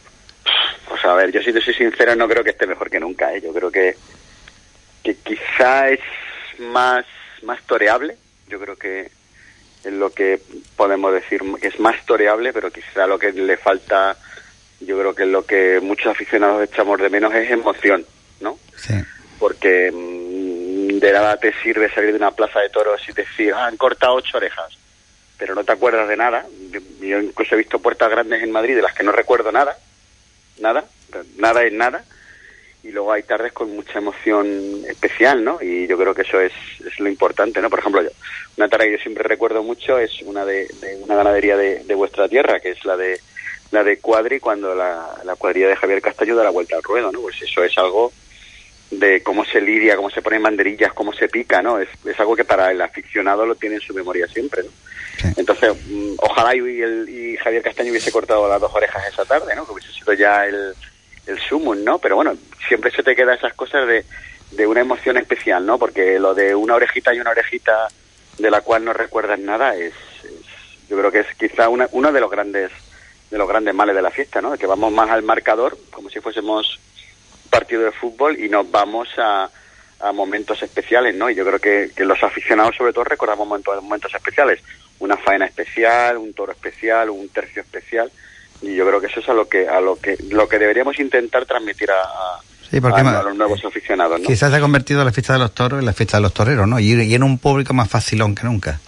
Pues a ver, yo si te soy sincero no creo que esté mejor que nunca, ¿eh? Yo creo que, que quizá es más, más toreable, yo creo que es lo que podemos decir, que es más toreable, pero quizá lo que le falta, yo creo que es lo que muchos aficionados echamos de menos es emoción, ¿no? Sí. Porque mmm, de nada te sirve salir de una plaza de toros y decir, ah, han cortado ocho orejas, pero no te acuerdas de nada. Yo, yo incluso he visto puertas grandes en Madrid de las que no recuerdo nada, nada, nada es nada, y luego hay tardes con mucha emoción especial, ¿no? Y yo creo que eso es, es lo importante, ¿no? Por ejemplo, yo, una tarde que yo siempre recuerdo mucho es una de, de una ganadería de, de vuestra tierra, que es la de la de Cuadri, cuando la, la cuadrilla de Javier Castaño da la vuelta al ruedo, ¿no? Pues eso es algo de cómo se lidia, cómo se ponen banderillas, cómo se pica, ¿no? Es, es algo que para el aficionado lo tiene en su memoria siempre, ¿no? Sí. Entonces, um, ojalá y, el, y Javier Castaño hubiese cortado las dos orejas esa tarde, ¿no? Que hubiese sido ya el, el sumum, ¿no? Pero bueno, siempre se te queda esas cosas de, de una emoción especial, ¿no? Porque lo de una orejita y una orejita de la cual no recuerdas nada es, es yo creo que es quizá una, uno de los grandes de los grandes males de la fiesta, ¿no? Que vamos más al marcador, como si fuésemos partido de fútbol, y nos vamos a, a momentos especiales, ¿no? Y yo creo que, que los aficionados sobre todo recordamos momentos, momentos especiales, una faena especial, un toro especial, un tercio especial, y yo creo que eso es a lo que a lo que lo que deberíamos intentar transmitir a, a, sí, a, a los nuevos aficionados, ¿no? Quizás se ha convertido la fiesta de los toros en la fiesta de los toreros, ¿no? Y, y en un público más facilón que nunca.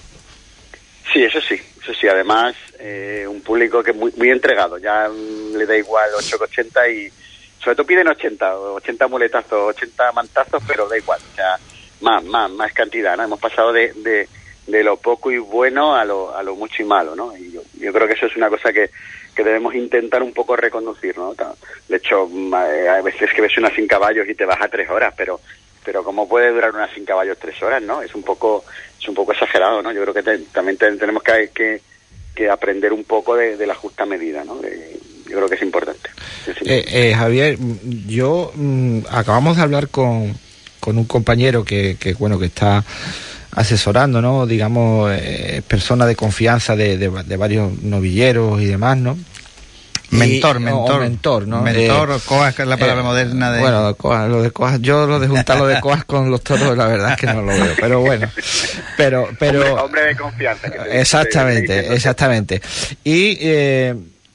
Sí, eso sí, eso sí. Además, eh, un público que es muy, muy entregado. Ya mm, le da igual ocho que ochenta y sobre todo piden ochenta, ochenta muletazos, ochenta mantazos, pero da igual. O sea, más, más, más cantidad, ¿no? Hemos pasado de, de, de lo poco y bueno a lo, a lo mucho y malo, ¿no? Y yo, yo creo que eso es una cosa que, que debemos intentar un poco reconducir, ¿no? De hecho, hay veces que ves una sin caballos y te vas a tres horas, pero pero ¿cómo puede durar una sin caballos tres horas, no? Es un poco es un poco exagerado, ¿no? Yo creo que te, también te, tenemos que, que, que aprender un poco de, de la justa medida, ¿no? De, yo creo que es importante. Eh, eh, Javier, yo mm, acabamos de hablar con, con un compañero que, que bueno que está asesorando, ¿no? Digamos, eh, persona de confianza de, de, de varios novilleros y demás, ¿no? Mentor, y, mentor. O mentor, ¿no? Mentor eh, o coas, que es la palabra eh, moderna de... Bueno, coas, lo de coas, yo lo de juntar lo de coas con los toros, la verdad es que no lo veo, pero bueno. Pero, pero... Hombre, hombre de confianza. Que te, exactamente, te, te exactamente. Y eh,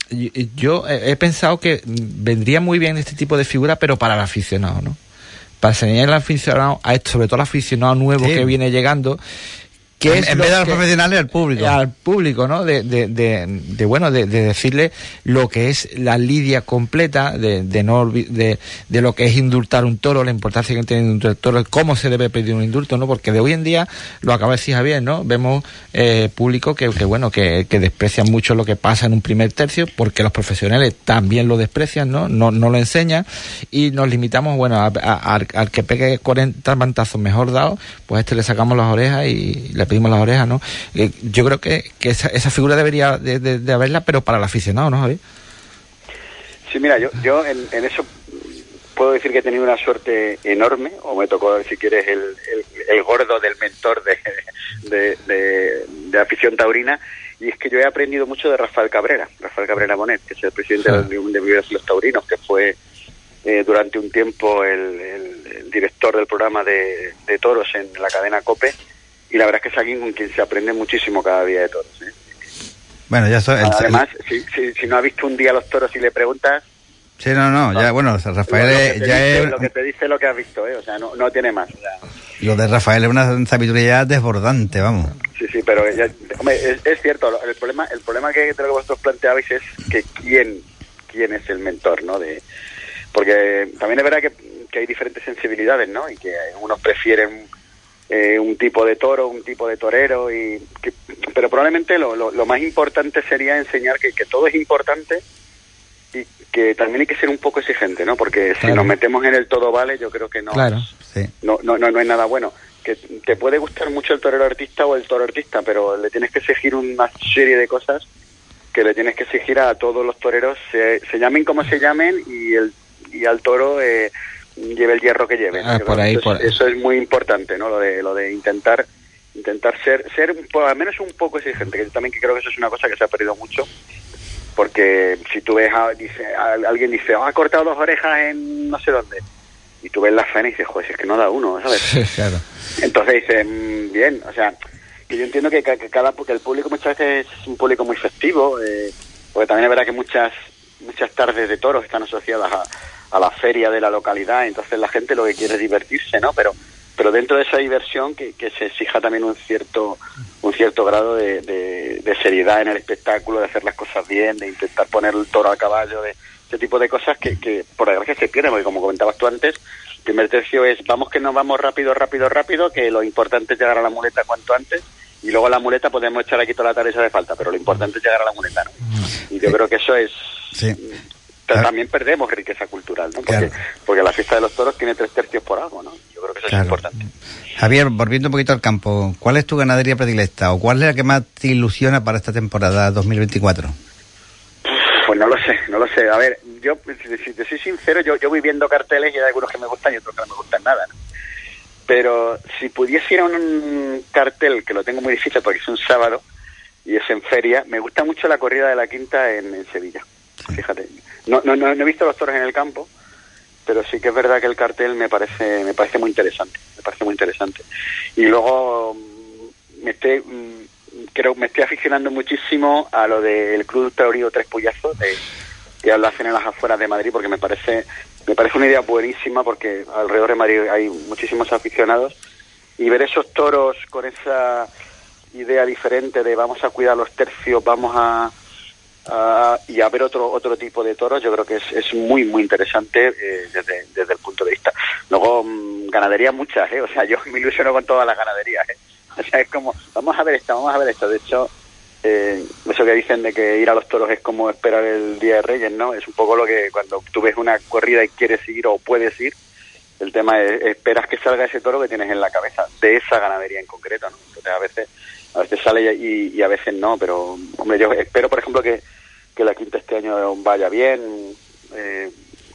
yo he pensado que vendría muy bien este tipo de figura, pero para el aficionado, ¿no? Para enseñar al aficionado, a esto, sobre todo al aficionado nuevo sí. que viene llegando, que en, es en vez de a los que, profesionales al público al público, ¿no? De, de, de, de bueno de, de decirle lo que es la lidia completa, de, de no de, de lo que es indultar un toro, la importancia que tiene indultar el toro, cómo se debe pedir un indulto, ¿no? Porque de hoy en día, lo acaba de decir Javier, ¿no? Vemos eh, público que, que bueno que, que desprecian mucho lo que pasa en un primer tercio, porque los profesionales también lo desprecian, ¿no? No, no lo enseñan, y nos limitamos, bueno, a, a, a, al que pegue cuarenta mantazos mejor dados, pues a este le sacamos las orejas y le pedimos las orejas, ¿no? Eh, yo creo que, que esa, esa figura debería de, de, de haberla, pero para el aficionado, ¿no, Javier? Sí, mira, yo, yo en, en eso puedo decir que he tenido una suerte enorme, o me tocó, si quieres, el, el, el gordo del mentor de, de, de, de afición taurina, y es que yo he aprendido mucho de Rafael Cabrera, Rafael Cabrera Bonet, que es el presidente sí. de, de Viveros y los Taurinos, que fue eh, durante un tiempo el, el, el director del programa de, de toros en la cadena COPE, y la verdad es que es alguien con quien se aprende muchísimo cada día de toros, ¿eh? Bueno, ya soy, además, el... si, si, si no ha visto un día los toros y le preguntas... Sí, no, no, ya, bueno, Rafael lo, lo ya dice, es... Lo que te dice lo que has visto, ¿eh? O sea, no, no tiene más. O sea... Lo de Rafael es una sabiduría desbordante, vamos. Sí, sí, pero ya, hombre, es, es cierto, el problema el problema que creo que vosotros planteabais es que quién, quién es el mentor, ¿no? De, porque también es verdad que, que hay diferentes sensibilidades, ¿no? Y que unos prefieren... Eh, un tipo de toro, un tipo de torero, y que pero probablemente lo, lo, lo más importante sería enseñar que, que todo es importante y que también hay que ser un poco exigente, ¿no? Porque claro. si nos metemos en el todo vale, yo creo que no, claro, sí. no, no, no, no es nada bueno. Que te puede gustar mucho el torero artista o el toro artista, pero le tienes que exigir una serie de cosas que le tienes que exigir a todos los toreros, se, se llamen como se llamen, y el y al toro eh, lleve el hierro que lleve, ¿no? Ah, por ahí, eso, por... eso es muy importante, ¿no? Lo de lo de intentar intentar ser ser por al menos un poco exigente, que yo también creo que eso es una cosa que se ha perdido mucho, porque si tú ves a, dice a, alguien dice, oh, ha cortado dos orejas en no sé dónde, y tú ves la faena y dices, joder, es que no da uno, ¿sabes? Sí, claro. Entonces dices, bien, o sea, que yo entiendo que, que cada porque el público muchas veces es un público muy festivo, eh, porque también es verdad que muchas muchas tardes de toros están asociadas a, a la feria de la localidad, entonces la gente lo que quiere es divertirse, ¿no? Pero pero dentro de esa diversión que, que se exija también un cierto un cierto grado de, de, de seriedad en el espectáculo, de hacer las cosas bien, de intentar poner el toro a caballo, de ese tipo de cosas que, que por desgracia se pierden, porque como comentabas tú antes, el primer tercio es vamos que nos vamos rápido, rápido, rápido, que lo importante es llegar a la muleta cuanto antes, y luego a la muleta podemos echar aquí toda la tarde si hace falta, pero lo importante es llegar a la muleta, ¿no? Y yo creo que eso es... Sí. También perdemos riqueza cultural, ¿no? Porque, claro. porque la fiesta de los toros tiene tres tercios por algo, ¿no? Yo creo que eso claro. es importante. Javier, volviendo un poquito al campo, ¿cuál es tu ganadería predilecta o cuál es la que más te ilusiona para esta temporada dos mil veinticuatro? Pues no lo sé, no lo sé. A ver, yo, si te soy sincero, yo, yo voy viendo carteles y hay algunos que me gustan y otros que no me gustan nada, ¿no? Pero si pudiese ir a un cartel, que lo tengo muy difícil porque es un sábado y es en feria, me gusta mucho la corrida de la quinta en, en Sevilla. Fíjate, no, no, no, no he visto los toros en el campo, pero sí que es verdad que el cartel me parece me parece muy interesante, me parece muy interesante. Y luego me estoy, creo me estoy aficionando muchísimo a lo del Club Taurino Tres Puyazos, de, que lo hacen en las afueras de Madrid, porque me parece me parece una idea buenísima, porque alrededor de Madrid hay muchísimos aficionados, y ver esos toros con esa idea diferente de vamos a cuidar los tercios, vamos a Uh, y a ver otro otro tipo de toros, yo creo que es, es muy muy interesante eh, desde, desde el punto de vista. Luego um, ganadería muchas, eh, o sea, yo me ilusiono con todas las ganaderías, eh. O sea, es como, vamos a ver esto, vamos a ver esto. De hecho, eh, eso que dicen de que ir a los toros es como esperar el Día de Reyes, ¿no? Es un poco lo que cuando tú ves una corrida y quieres ir o puedes ir, el tema es, esperas que salga ese toro que tienes en la cabeza, de esa ganadería en concreto, ¿no? Entonces a veces a veces sale y, y a veces no, pero hombre, yo espero, por ejemplo, que, que la quinta este año vaya bien, eh,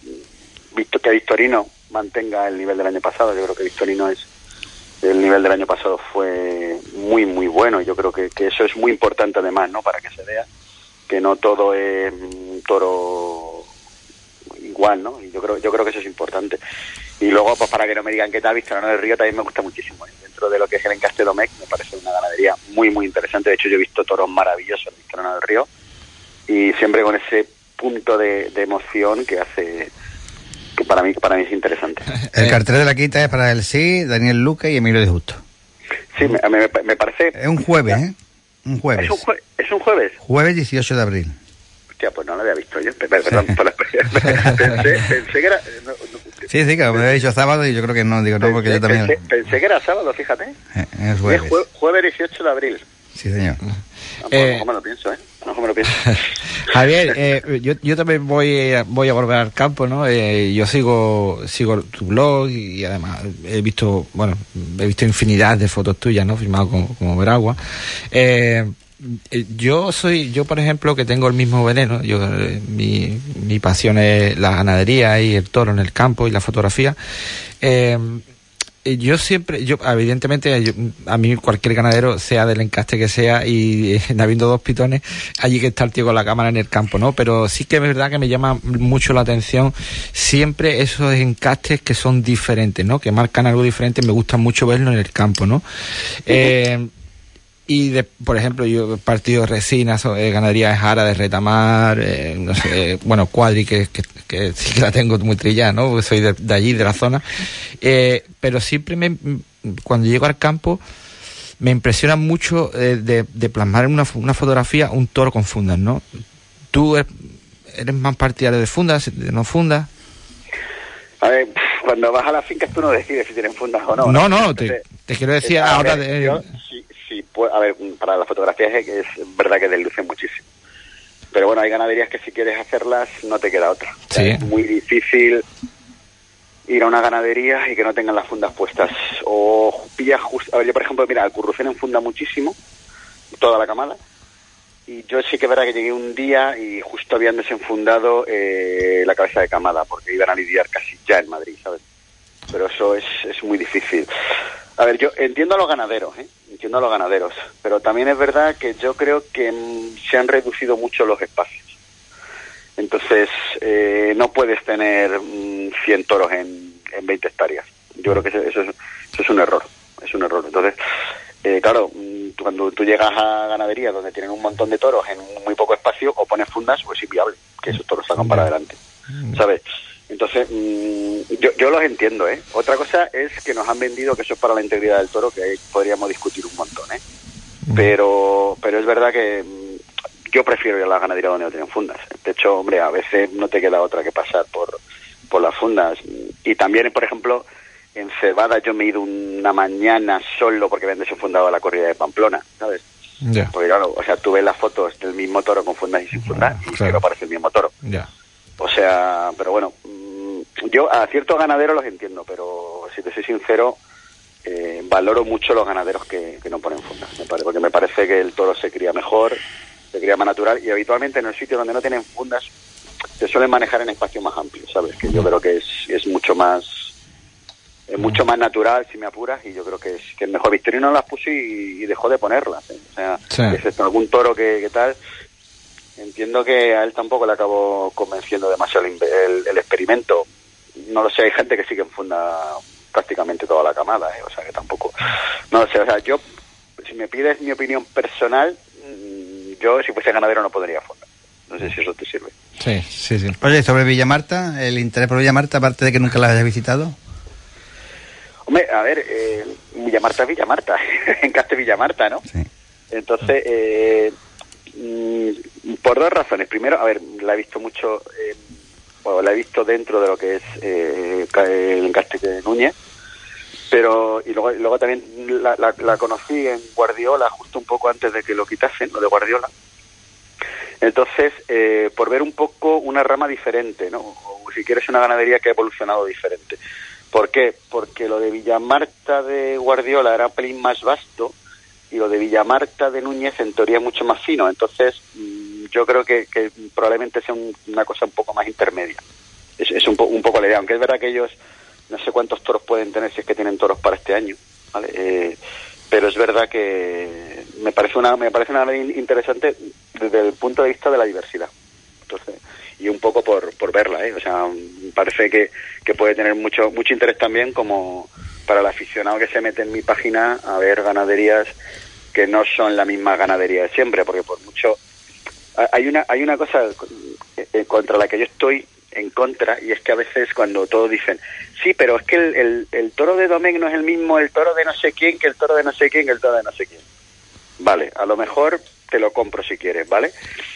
visto que Victorino mantenga el nivel del año pasado. Yo creo que Victorino es el nivel del año pasado fue muy muy bueno. Yo creo que, que eso es muy importante además, ¿no? Para que se vea que no todo es un toro igual, ¿no? Y yo creo yo creo que eso es importante. Y luego, pues para que no me digan qué tal, Victorino del Río también me gusta muchísimo, ¿eh? Dentro de lo que es el Encaste Domecq, me parece una ganadería muy, muy interesante. De hecho, yo he visto toros maravillosos en Victorino del Río, y siempre con ese punto de, de emoción que hace, que para mí para mí es interesante. El cartel de la quinta es para el sí, Daniel Luque y Emilio de Justo. Sí, me, me, me parece... Es un jueves, ¿eh? Un jueves. ¿Es un, jue ¿Es un jueves? Jueves dieciocho de abril. Hostia, pues no lo había visto yo. Perdón, por la pensé, pensé que era... No, no, sí, sí, claro, me he dicho sábado y yo creo que no, digo no, porque pensé, yo también... Pensé, pensé que era sábado, fíjate. Eh, es jueves. Es jue jueves dieciocho de abril. Sí, señor. No, pues, eh, mejor me lo pienso, ¿eh? Mejor me lo pienso. Javier, eh, yo, yo también voy, voy a volver al campo, ¿no? Eh, yo sigo sigo tu blog y, y además he visto, bueno, he visto infinidad de fotos tuyas, ¿no? Firmado como, como Veragua. Eh, yo soy, yo por ejemplo, que tengo el mismo veneno, yo eh, mi, mi pasión es la ganadería y el toro en el campo y la fotografía. Eh, Yo siempre, yo evidentemente, yo, a mí cualquier ganadero, sea del encaste que sea, y eh, habiendo dos pitones, allí que está el tío con la cámara en el campo, ¿no? Pero sí que es verdad que me llama mucho la atención siempre esos encastes que son diferentes, ¿no? Que marcan algo diferente, me gusta mucho verlo en el campo, ¿no? Eh, y, de, por ejemplo, yo partido de Resinas, eh, ganadería de Jara, de Retamar, eh, no sé, eh, bueno, Cuadri, que, que, que sí que la tengo muy trillada, ¿no? Porque soy de, de allí, de la zona. Eh, pero siempre me, cuando llego al campo, me impresiona mucho eh, de, de plasmar en una, una fotografía un toro con fundas, ¿no? ¿Tú eres, eres más partidario de fundas, de no fundas? A ver, cuando vas a las fincas tú no decides si tienen fundas o no. No, no, no te, te quiero decir ahora de... Yo, si, si pues, a ver, para las fotografías es, es verdad que deslucen muchísimo. Pero bueno, hay ganaderías que si quieres hacerlas no te queda otra. O sea, Sí. Es muy difícil ir a una ganadería y que no tengan las fundas puestas. O pillas justo... A ver, yo por ejemplo, mira, el currucén enfunda muchísimo, toda la camada. Y yo sí que es verdad que llegué un día y justo habían desenfundado eh, la cabeza de camada, porque iban a lidiar casi ya en Madrid, ¿sabes? Pero eso es, es muy difícil. A ver, yo entiendo a los ganaderos, ¿eh? Entiendo a los ganaderos, pero también es verdad que yo creo que mm, se han reducido mucho los espacios. Entonces, eh, no puedes tener mm, cien toros en, en veinte hectáreas. Yo creo que eso, eso, es, eso es un error, es un error. Entonces, eh, claro, mm, cuando tú llegas a ganaderías donde tienen un montón de toros en muy poco espacio, o pones fundas o es inviable que esos toros salgan para adelante, ¿sabes? Entonces, mmm, yo, yo los entiendo, ¿eh? Otra cosa es que nos han vendido que eso es para la integridad del toro, que ahí podríamos discutir un montón, ¿eh? Pero, pero es verdad que mmm, yo prefiero ir a la ganadería donde no tienen fundas. De hecho, hombre, a veces no te queda otra que pasar por, por las fundas. Y también, por ejemplo, en Cebada yo me he ido una mañana solo porque habían desenfundado la corrida de Pamplona, ¿sabes? Ya. Porque claro, o sea, tú ves las fotos del mismo toro con fundas y sin fundas y Claro. que no parece el mismo toro. Ya. O sea, pero bueno, mmm, yo a ciertos ganaderos los entiendo, pero si te soy sincero, eh, valoro mucho los ganaderos que, que no ponen fundas, me parece, porque me parece que el toro se cría mejor, se cría más natural, y habitualmente en el sitio donde no tienen fundas se suelen manejar en espacios más amplios, ¿sabes? Que yo creo que es, es mucho más es mucho más natural, si me apuras, y yo creo que es, que es mejor. Victorino las puso y, y dejó de ponerlas, ¿eh? O sea, Sí. excepto algún toro que, que tal... Entiendo que a él tampoco le acabó convenciendo demasiado el, el, el experimento. No lo sé, hay gente que sí que enfunda prácticamente toda la camada, ¿eh? O sea, que tampoco... No lo sé, o sea, yo, si me pides mi opinión personal, yo, si fuese ganadero, no podría fundar. No sé si eso te sirve. Sí, sí, sí. Oye, sobre Villamarta, el interés por Villamarta, aparte de que nunca la hayas visitado. Hombre, a ver, eh, Villamarta es Villamarta, Encaste Villamarta, ¿no? Sí. Entonces, eh, por dos razones. Primero, a ver, la he visto mucho, eh, bueno, la he visto dentro de lo que es eh, el encaste de Núñez, pero y luego, y luego también la, la, la conocí en Guardiola justo un poco antes de que lo quitasen, lo de Guardiola. Entonces, eh, por ver un poco una rama diferente, ¿no? O si quieres una ganadería que ha evolucionado diferente. ¿Por qué? Porque lo de Villamarta de Guardiola era un pelín más vasto, y lo de Villamarta de Núñez en teoría es mucho más fino. Entonces mmm, yo creo que, que probablemente sea un, una cosa un poco más intermedia. Es, es un, po, un poco la idea, aunque es verdad que ellos no sé cuántos toros pueden tener, si es que tienen toros para este año, ¿vale? Eh, pero es verdad que me parece una me parece una interesante desde el punto de vista de la diversidad. Entonces, y un poco por, por verla, ¿eh? O sea, me parece que, que puede tener mucho mucho interés también como para el aficionado que se mete en mi página a ver ganaderías que no son la misma ganadería de siempre, porque por mucho... Hay una hay una cosa contra la que yo estoy en contra, y es que a veces cuando todos dicen, sí, pero es que el, el, el toro de Domecq no es el mismo el toro de no sé quién que el toro de no sé quién que el toro de no sé quién. Vale, a lo mejor te lo compro si quieres, ¿vale?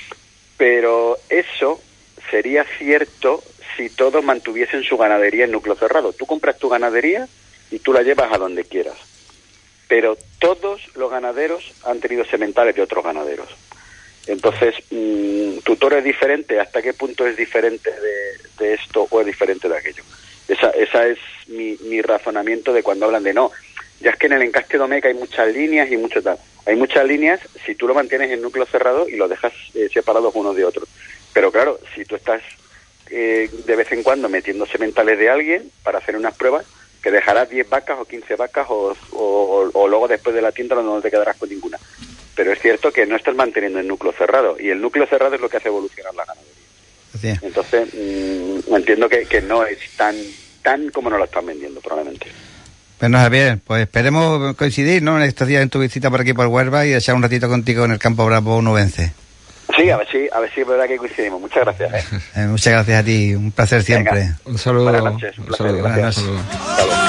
Pero eso sería cierto si todos mantuviesen su ganadería en núcleo cerrado. Tú compras tu ganadería y tú la llevas a donde quieras. Pero todos los ganaderos han tenido sementales de otros ganaderos. Entonces, mmm, tu toro es diferente. ¿Hasta qué punto es diferente de, de esto o es diferente de aquello? Esa, esa es mi, mi razonamiento de cuando hablan de no. Ya es que en el encaste Domecq hay muchas líneas y mucho tal. Hay muchas líneas si tú lo mantienes en núcleo cerrado y lo dejas eh, separados unos de otros. Pero claro, si tú estás eh, de vez en cuando metiendo sementales de alguien para hacer unas pruebas, que dejarás diez vacas o quince vacas o, o, o luego después de la tienda no te quedarás con ninguna. Pero es cierto que no estás manteniendo el núcleo cerrado, y el núcleo cerrado es lo que hace evolucionar la ganadería. Sí. Entonces, mmm, entiendo que, que no es tan tan como nos lo están vendiendo, probablemente. Bueno, Javier, pues esperemos coincidir, ¿no?, en estos días en tu visita por aquí por Huelva y echar un ratito contigo en el Campo Bravo Nubense. Sí, a ver si, a ver si es verdad que coincidimos. Muchas gracias. ¿eh? Eh, muchas gracias a ti, un placer siempre. Venga. Un saludo. Buenas noches, un Un placer, saludo. gracias. Un saludo. Hasta luego.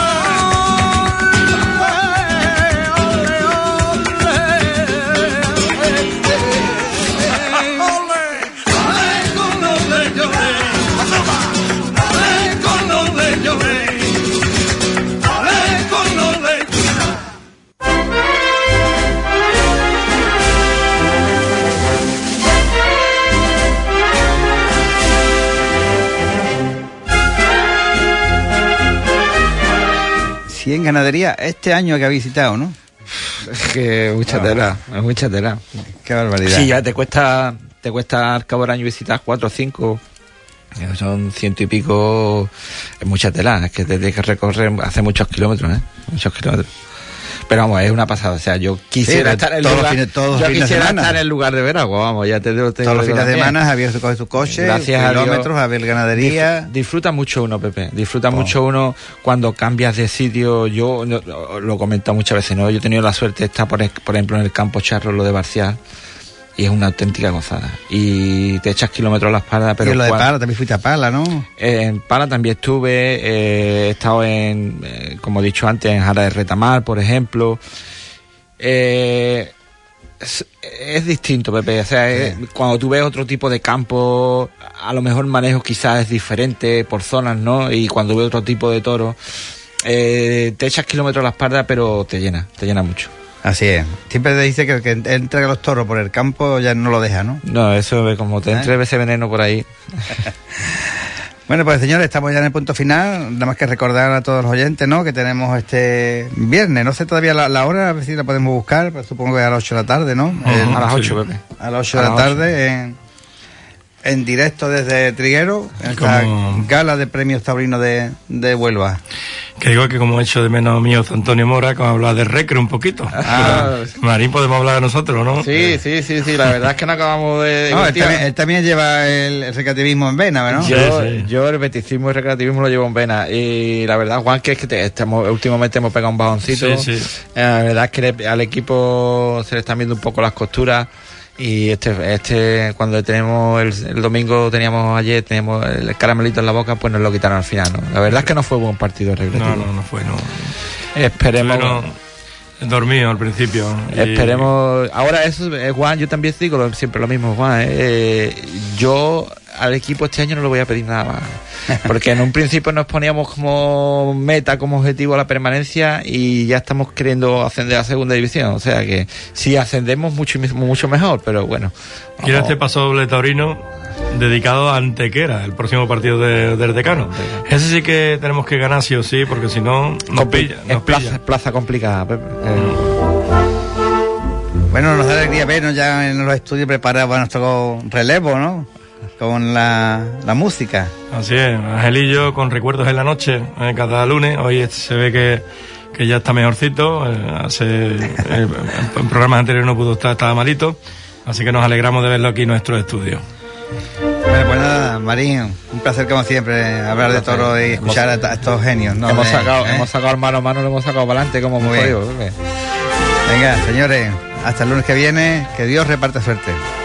cien ganaderías este año que ha visitado, ¿no? Es que mucha tela, es mucha tela. Qué barbaridad. Sí, ya te cuesta, te cuesta al cabo del año visitar cuatro o cinco, son ciento y pico, es mucha tela, es que te tienes que recorrer, hace muchos kilómetros, ¿eh? Muchos kilómetros. Pero vamos, es una pasada, o sea, yo quisiera sí, estar en el todos lugar, fines, todos yo fines quisiera de semana. estar en el lugar de Veragua, vamos, ya te digo. Te todos los digo fines de también. semana, Javier se coge su coche, Gracias kilómetros, a, a ver ganadería. Dif, disfruta mucho uno, Pepe, disfruta oh. mucho uno cuando cambias de sitio. Yo no, lo he comentado muchas veces, ¿no? Yo he tenido la suerte de estar, por, por ejemplo, en el campo Charro, lo de Barcial, y es una auténtica gozada. Y te echas kilómetros a la espalda, pero... Y lo de cuando, Pala, también fuiste a Pala, ¿no? Eh, en Pala también estuve, eh, he estado en, eh, como he dicho antes, en Jara de Retamar, por ejemplo. Eh, es, es distinto, Pepe, o sea, es, sí. Cuando tú ves otro tipo de campo, a lo mejor manejo quizás es diferente por zonas, ¿no? Y cuando ves otro tipo de toro, eh, te echas kilómetros a la espalda, pero te llena, te llena mucho. Así es. Siempre te dice que el que entrega los toros por el campo ya no lo deja, ¿no? No, eso como te entre ¿Eh? ese veneno por ahí. Bueno, pues señores, estamos ya en el punto final. Nada más que recordar a todos los oyentes, ¿no? Que tenemos este viernes. No sé todavía la, la hora, a ver si la podemos buscar, pero supongo que a las ocho de la tarde, ¿no? Uh-huh, el, a las ocho, Pepe. A las ocho de la tarde, en, en directo desde Triguero, en esta como... gala de premios taurinos de, de Huelva. Que digo que como he hecho de menos mío Antonio Mora, que habla de Recre un poquito. Ah, Marín, podemos hablar de nosotros, ¿no? Sí, sí, sí, sí, la verdad es que no acabamos de... No, él también, él también lleva el, el recreativismo en vena, ¿no? Yo, sí, sí. yo el veticismo y el recreativismo lo llevo en vena. Y la verdad, Juan, que es que te, estamos, últimamente hemos pegado un bajoncito. Sí, sí. La verdad es que le, al equipo se le están viendo un poco las costuras. Y este, este cuando tenemos el, el domingo teníamos ayer, teníamos el caramelito en la boca, pues nos lo quitaron al final, ¿no? La verdad es que no fue buen partido recreativo. No, no, no fue, no. Esperemos. Bueno, dormido al principio. Y... Esperemos. Ahora eso, eh, Juan, yo también digo lo, siempre lo mismo, Juan. Eh, yo al equipo este año no le voy a pedir nada más. Porque en un principio nos poníamos como meta, como objetivo la permanencia y ya estamos queriendo ascender a segunda división. O sea que si ascendemos mucho mucho mejor, pero bueno. Quiero este paso doble taurino dedicado a Antequera, el próximo partido de, del decano. Ese sí que tenemos que ganar sí o sí, porque si no nos Compli- pilla. Es nos plaza, pilla. plaza complicada, Pepe. Eh. Bueno, nos da alegría vernos ya en los estudios preparados para nuestro relevo, ¿no? Con la, la música. Así es, Angelillo con recuerdos en la noche, eh, cada lunes. Hoy se ve que, que ya está mejorcito. Eh, hace, eh, en programas anteriores no pudo estar, estaba malito. Así que nos alegramos de verlo aquí en nuestro estudio. Bueno, pues nada, Marín, un placer como siempre hablar de toro y escuchar a, a estos genios, ¿no? Hemos de, sacado, ¿eh? hemos sacado mano a mano, lo hemos sacado para adelante como hemos podido. Venga, señores, hasta el lunes que viene, que Dios reparte suerte.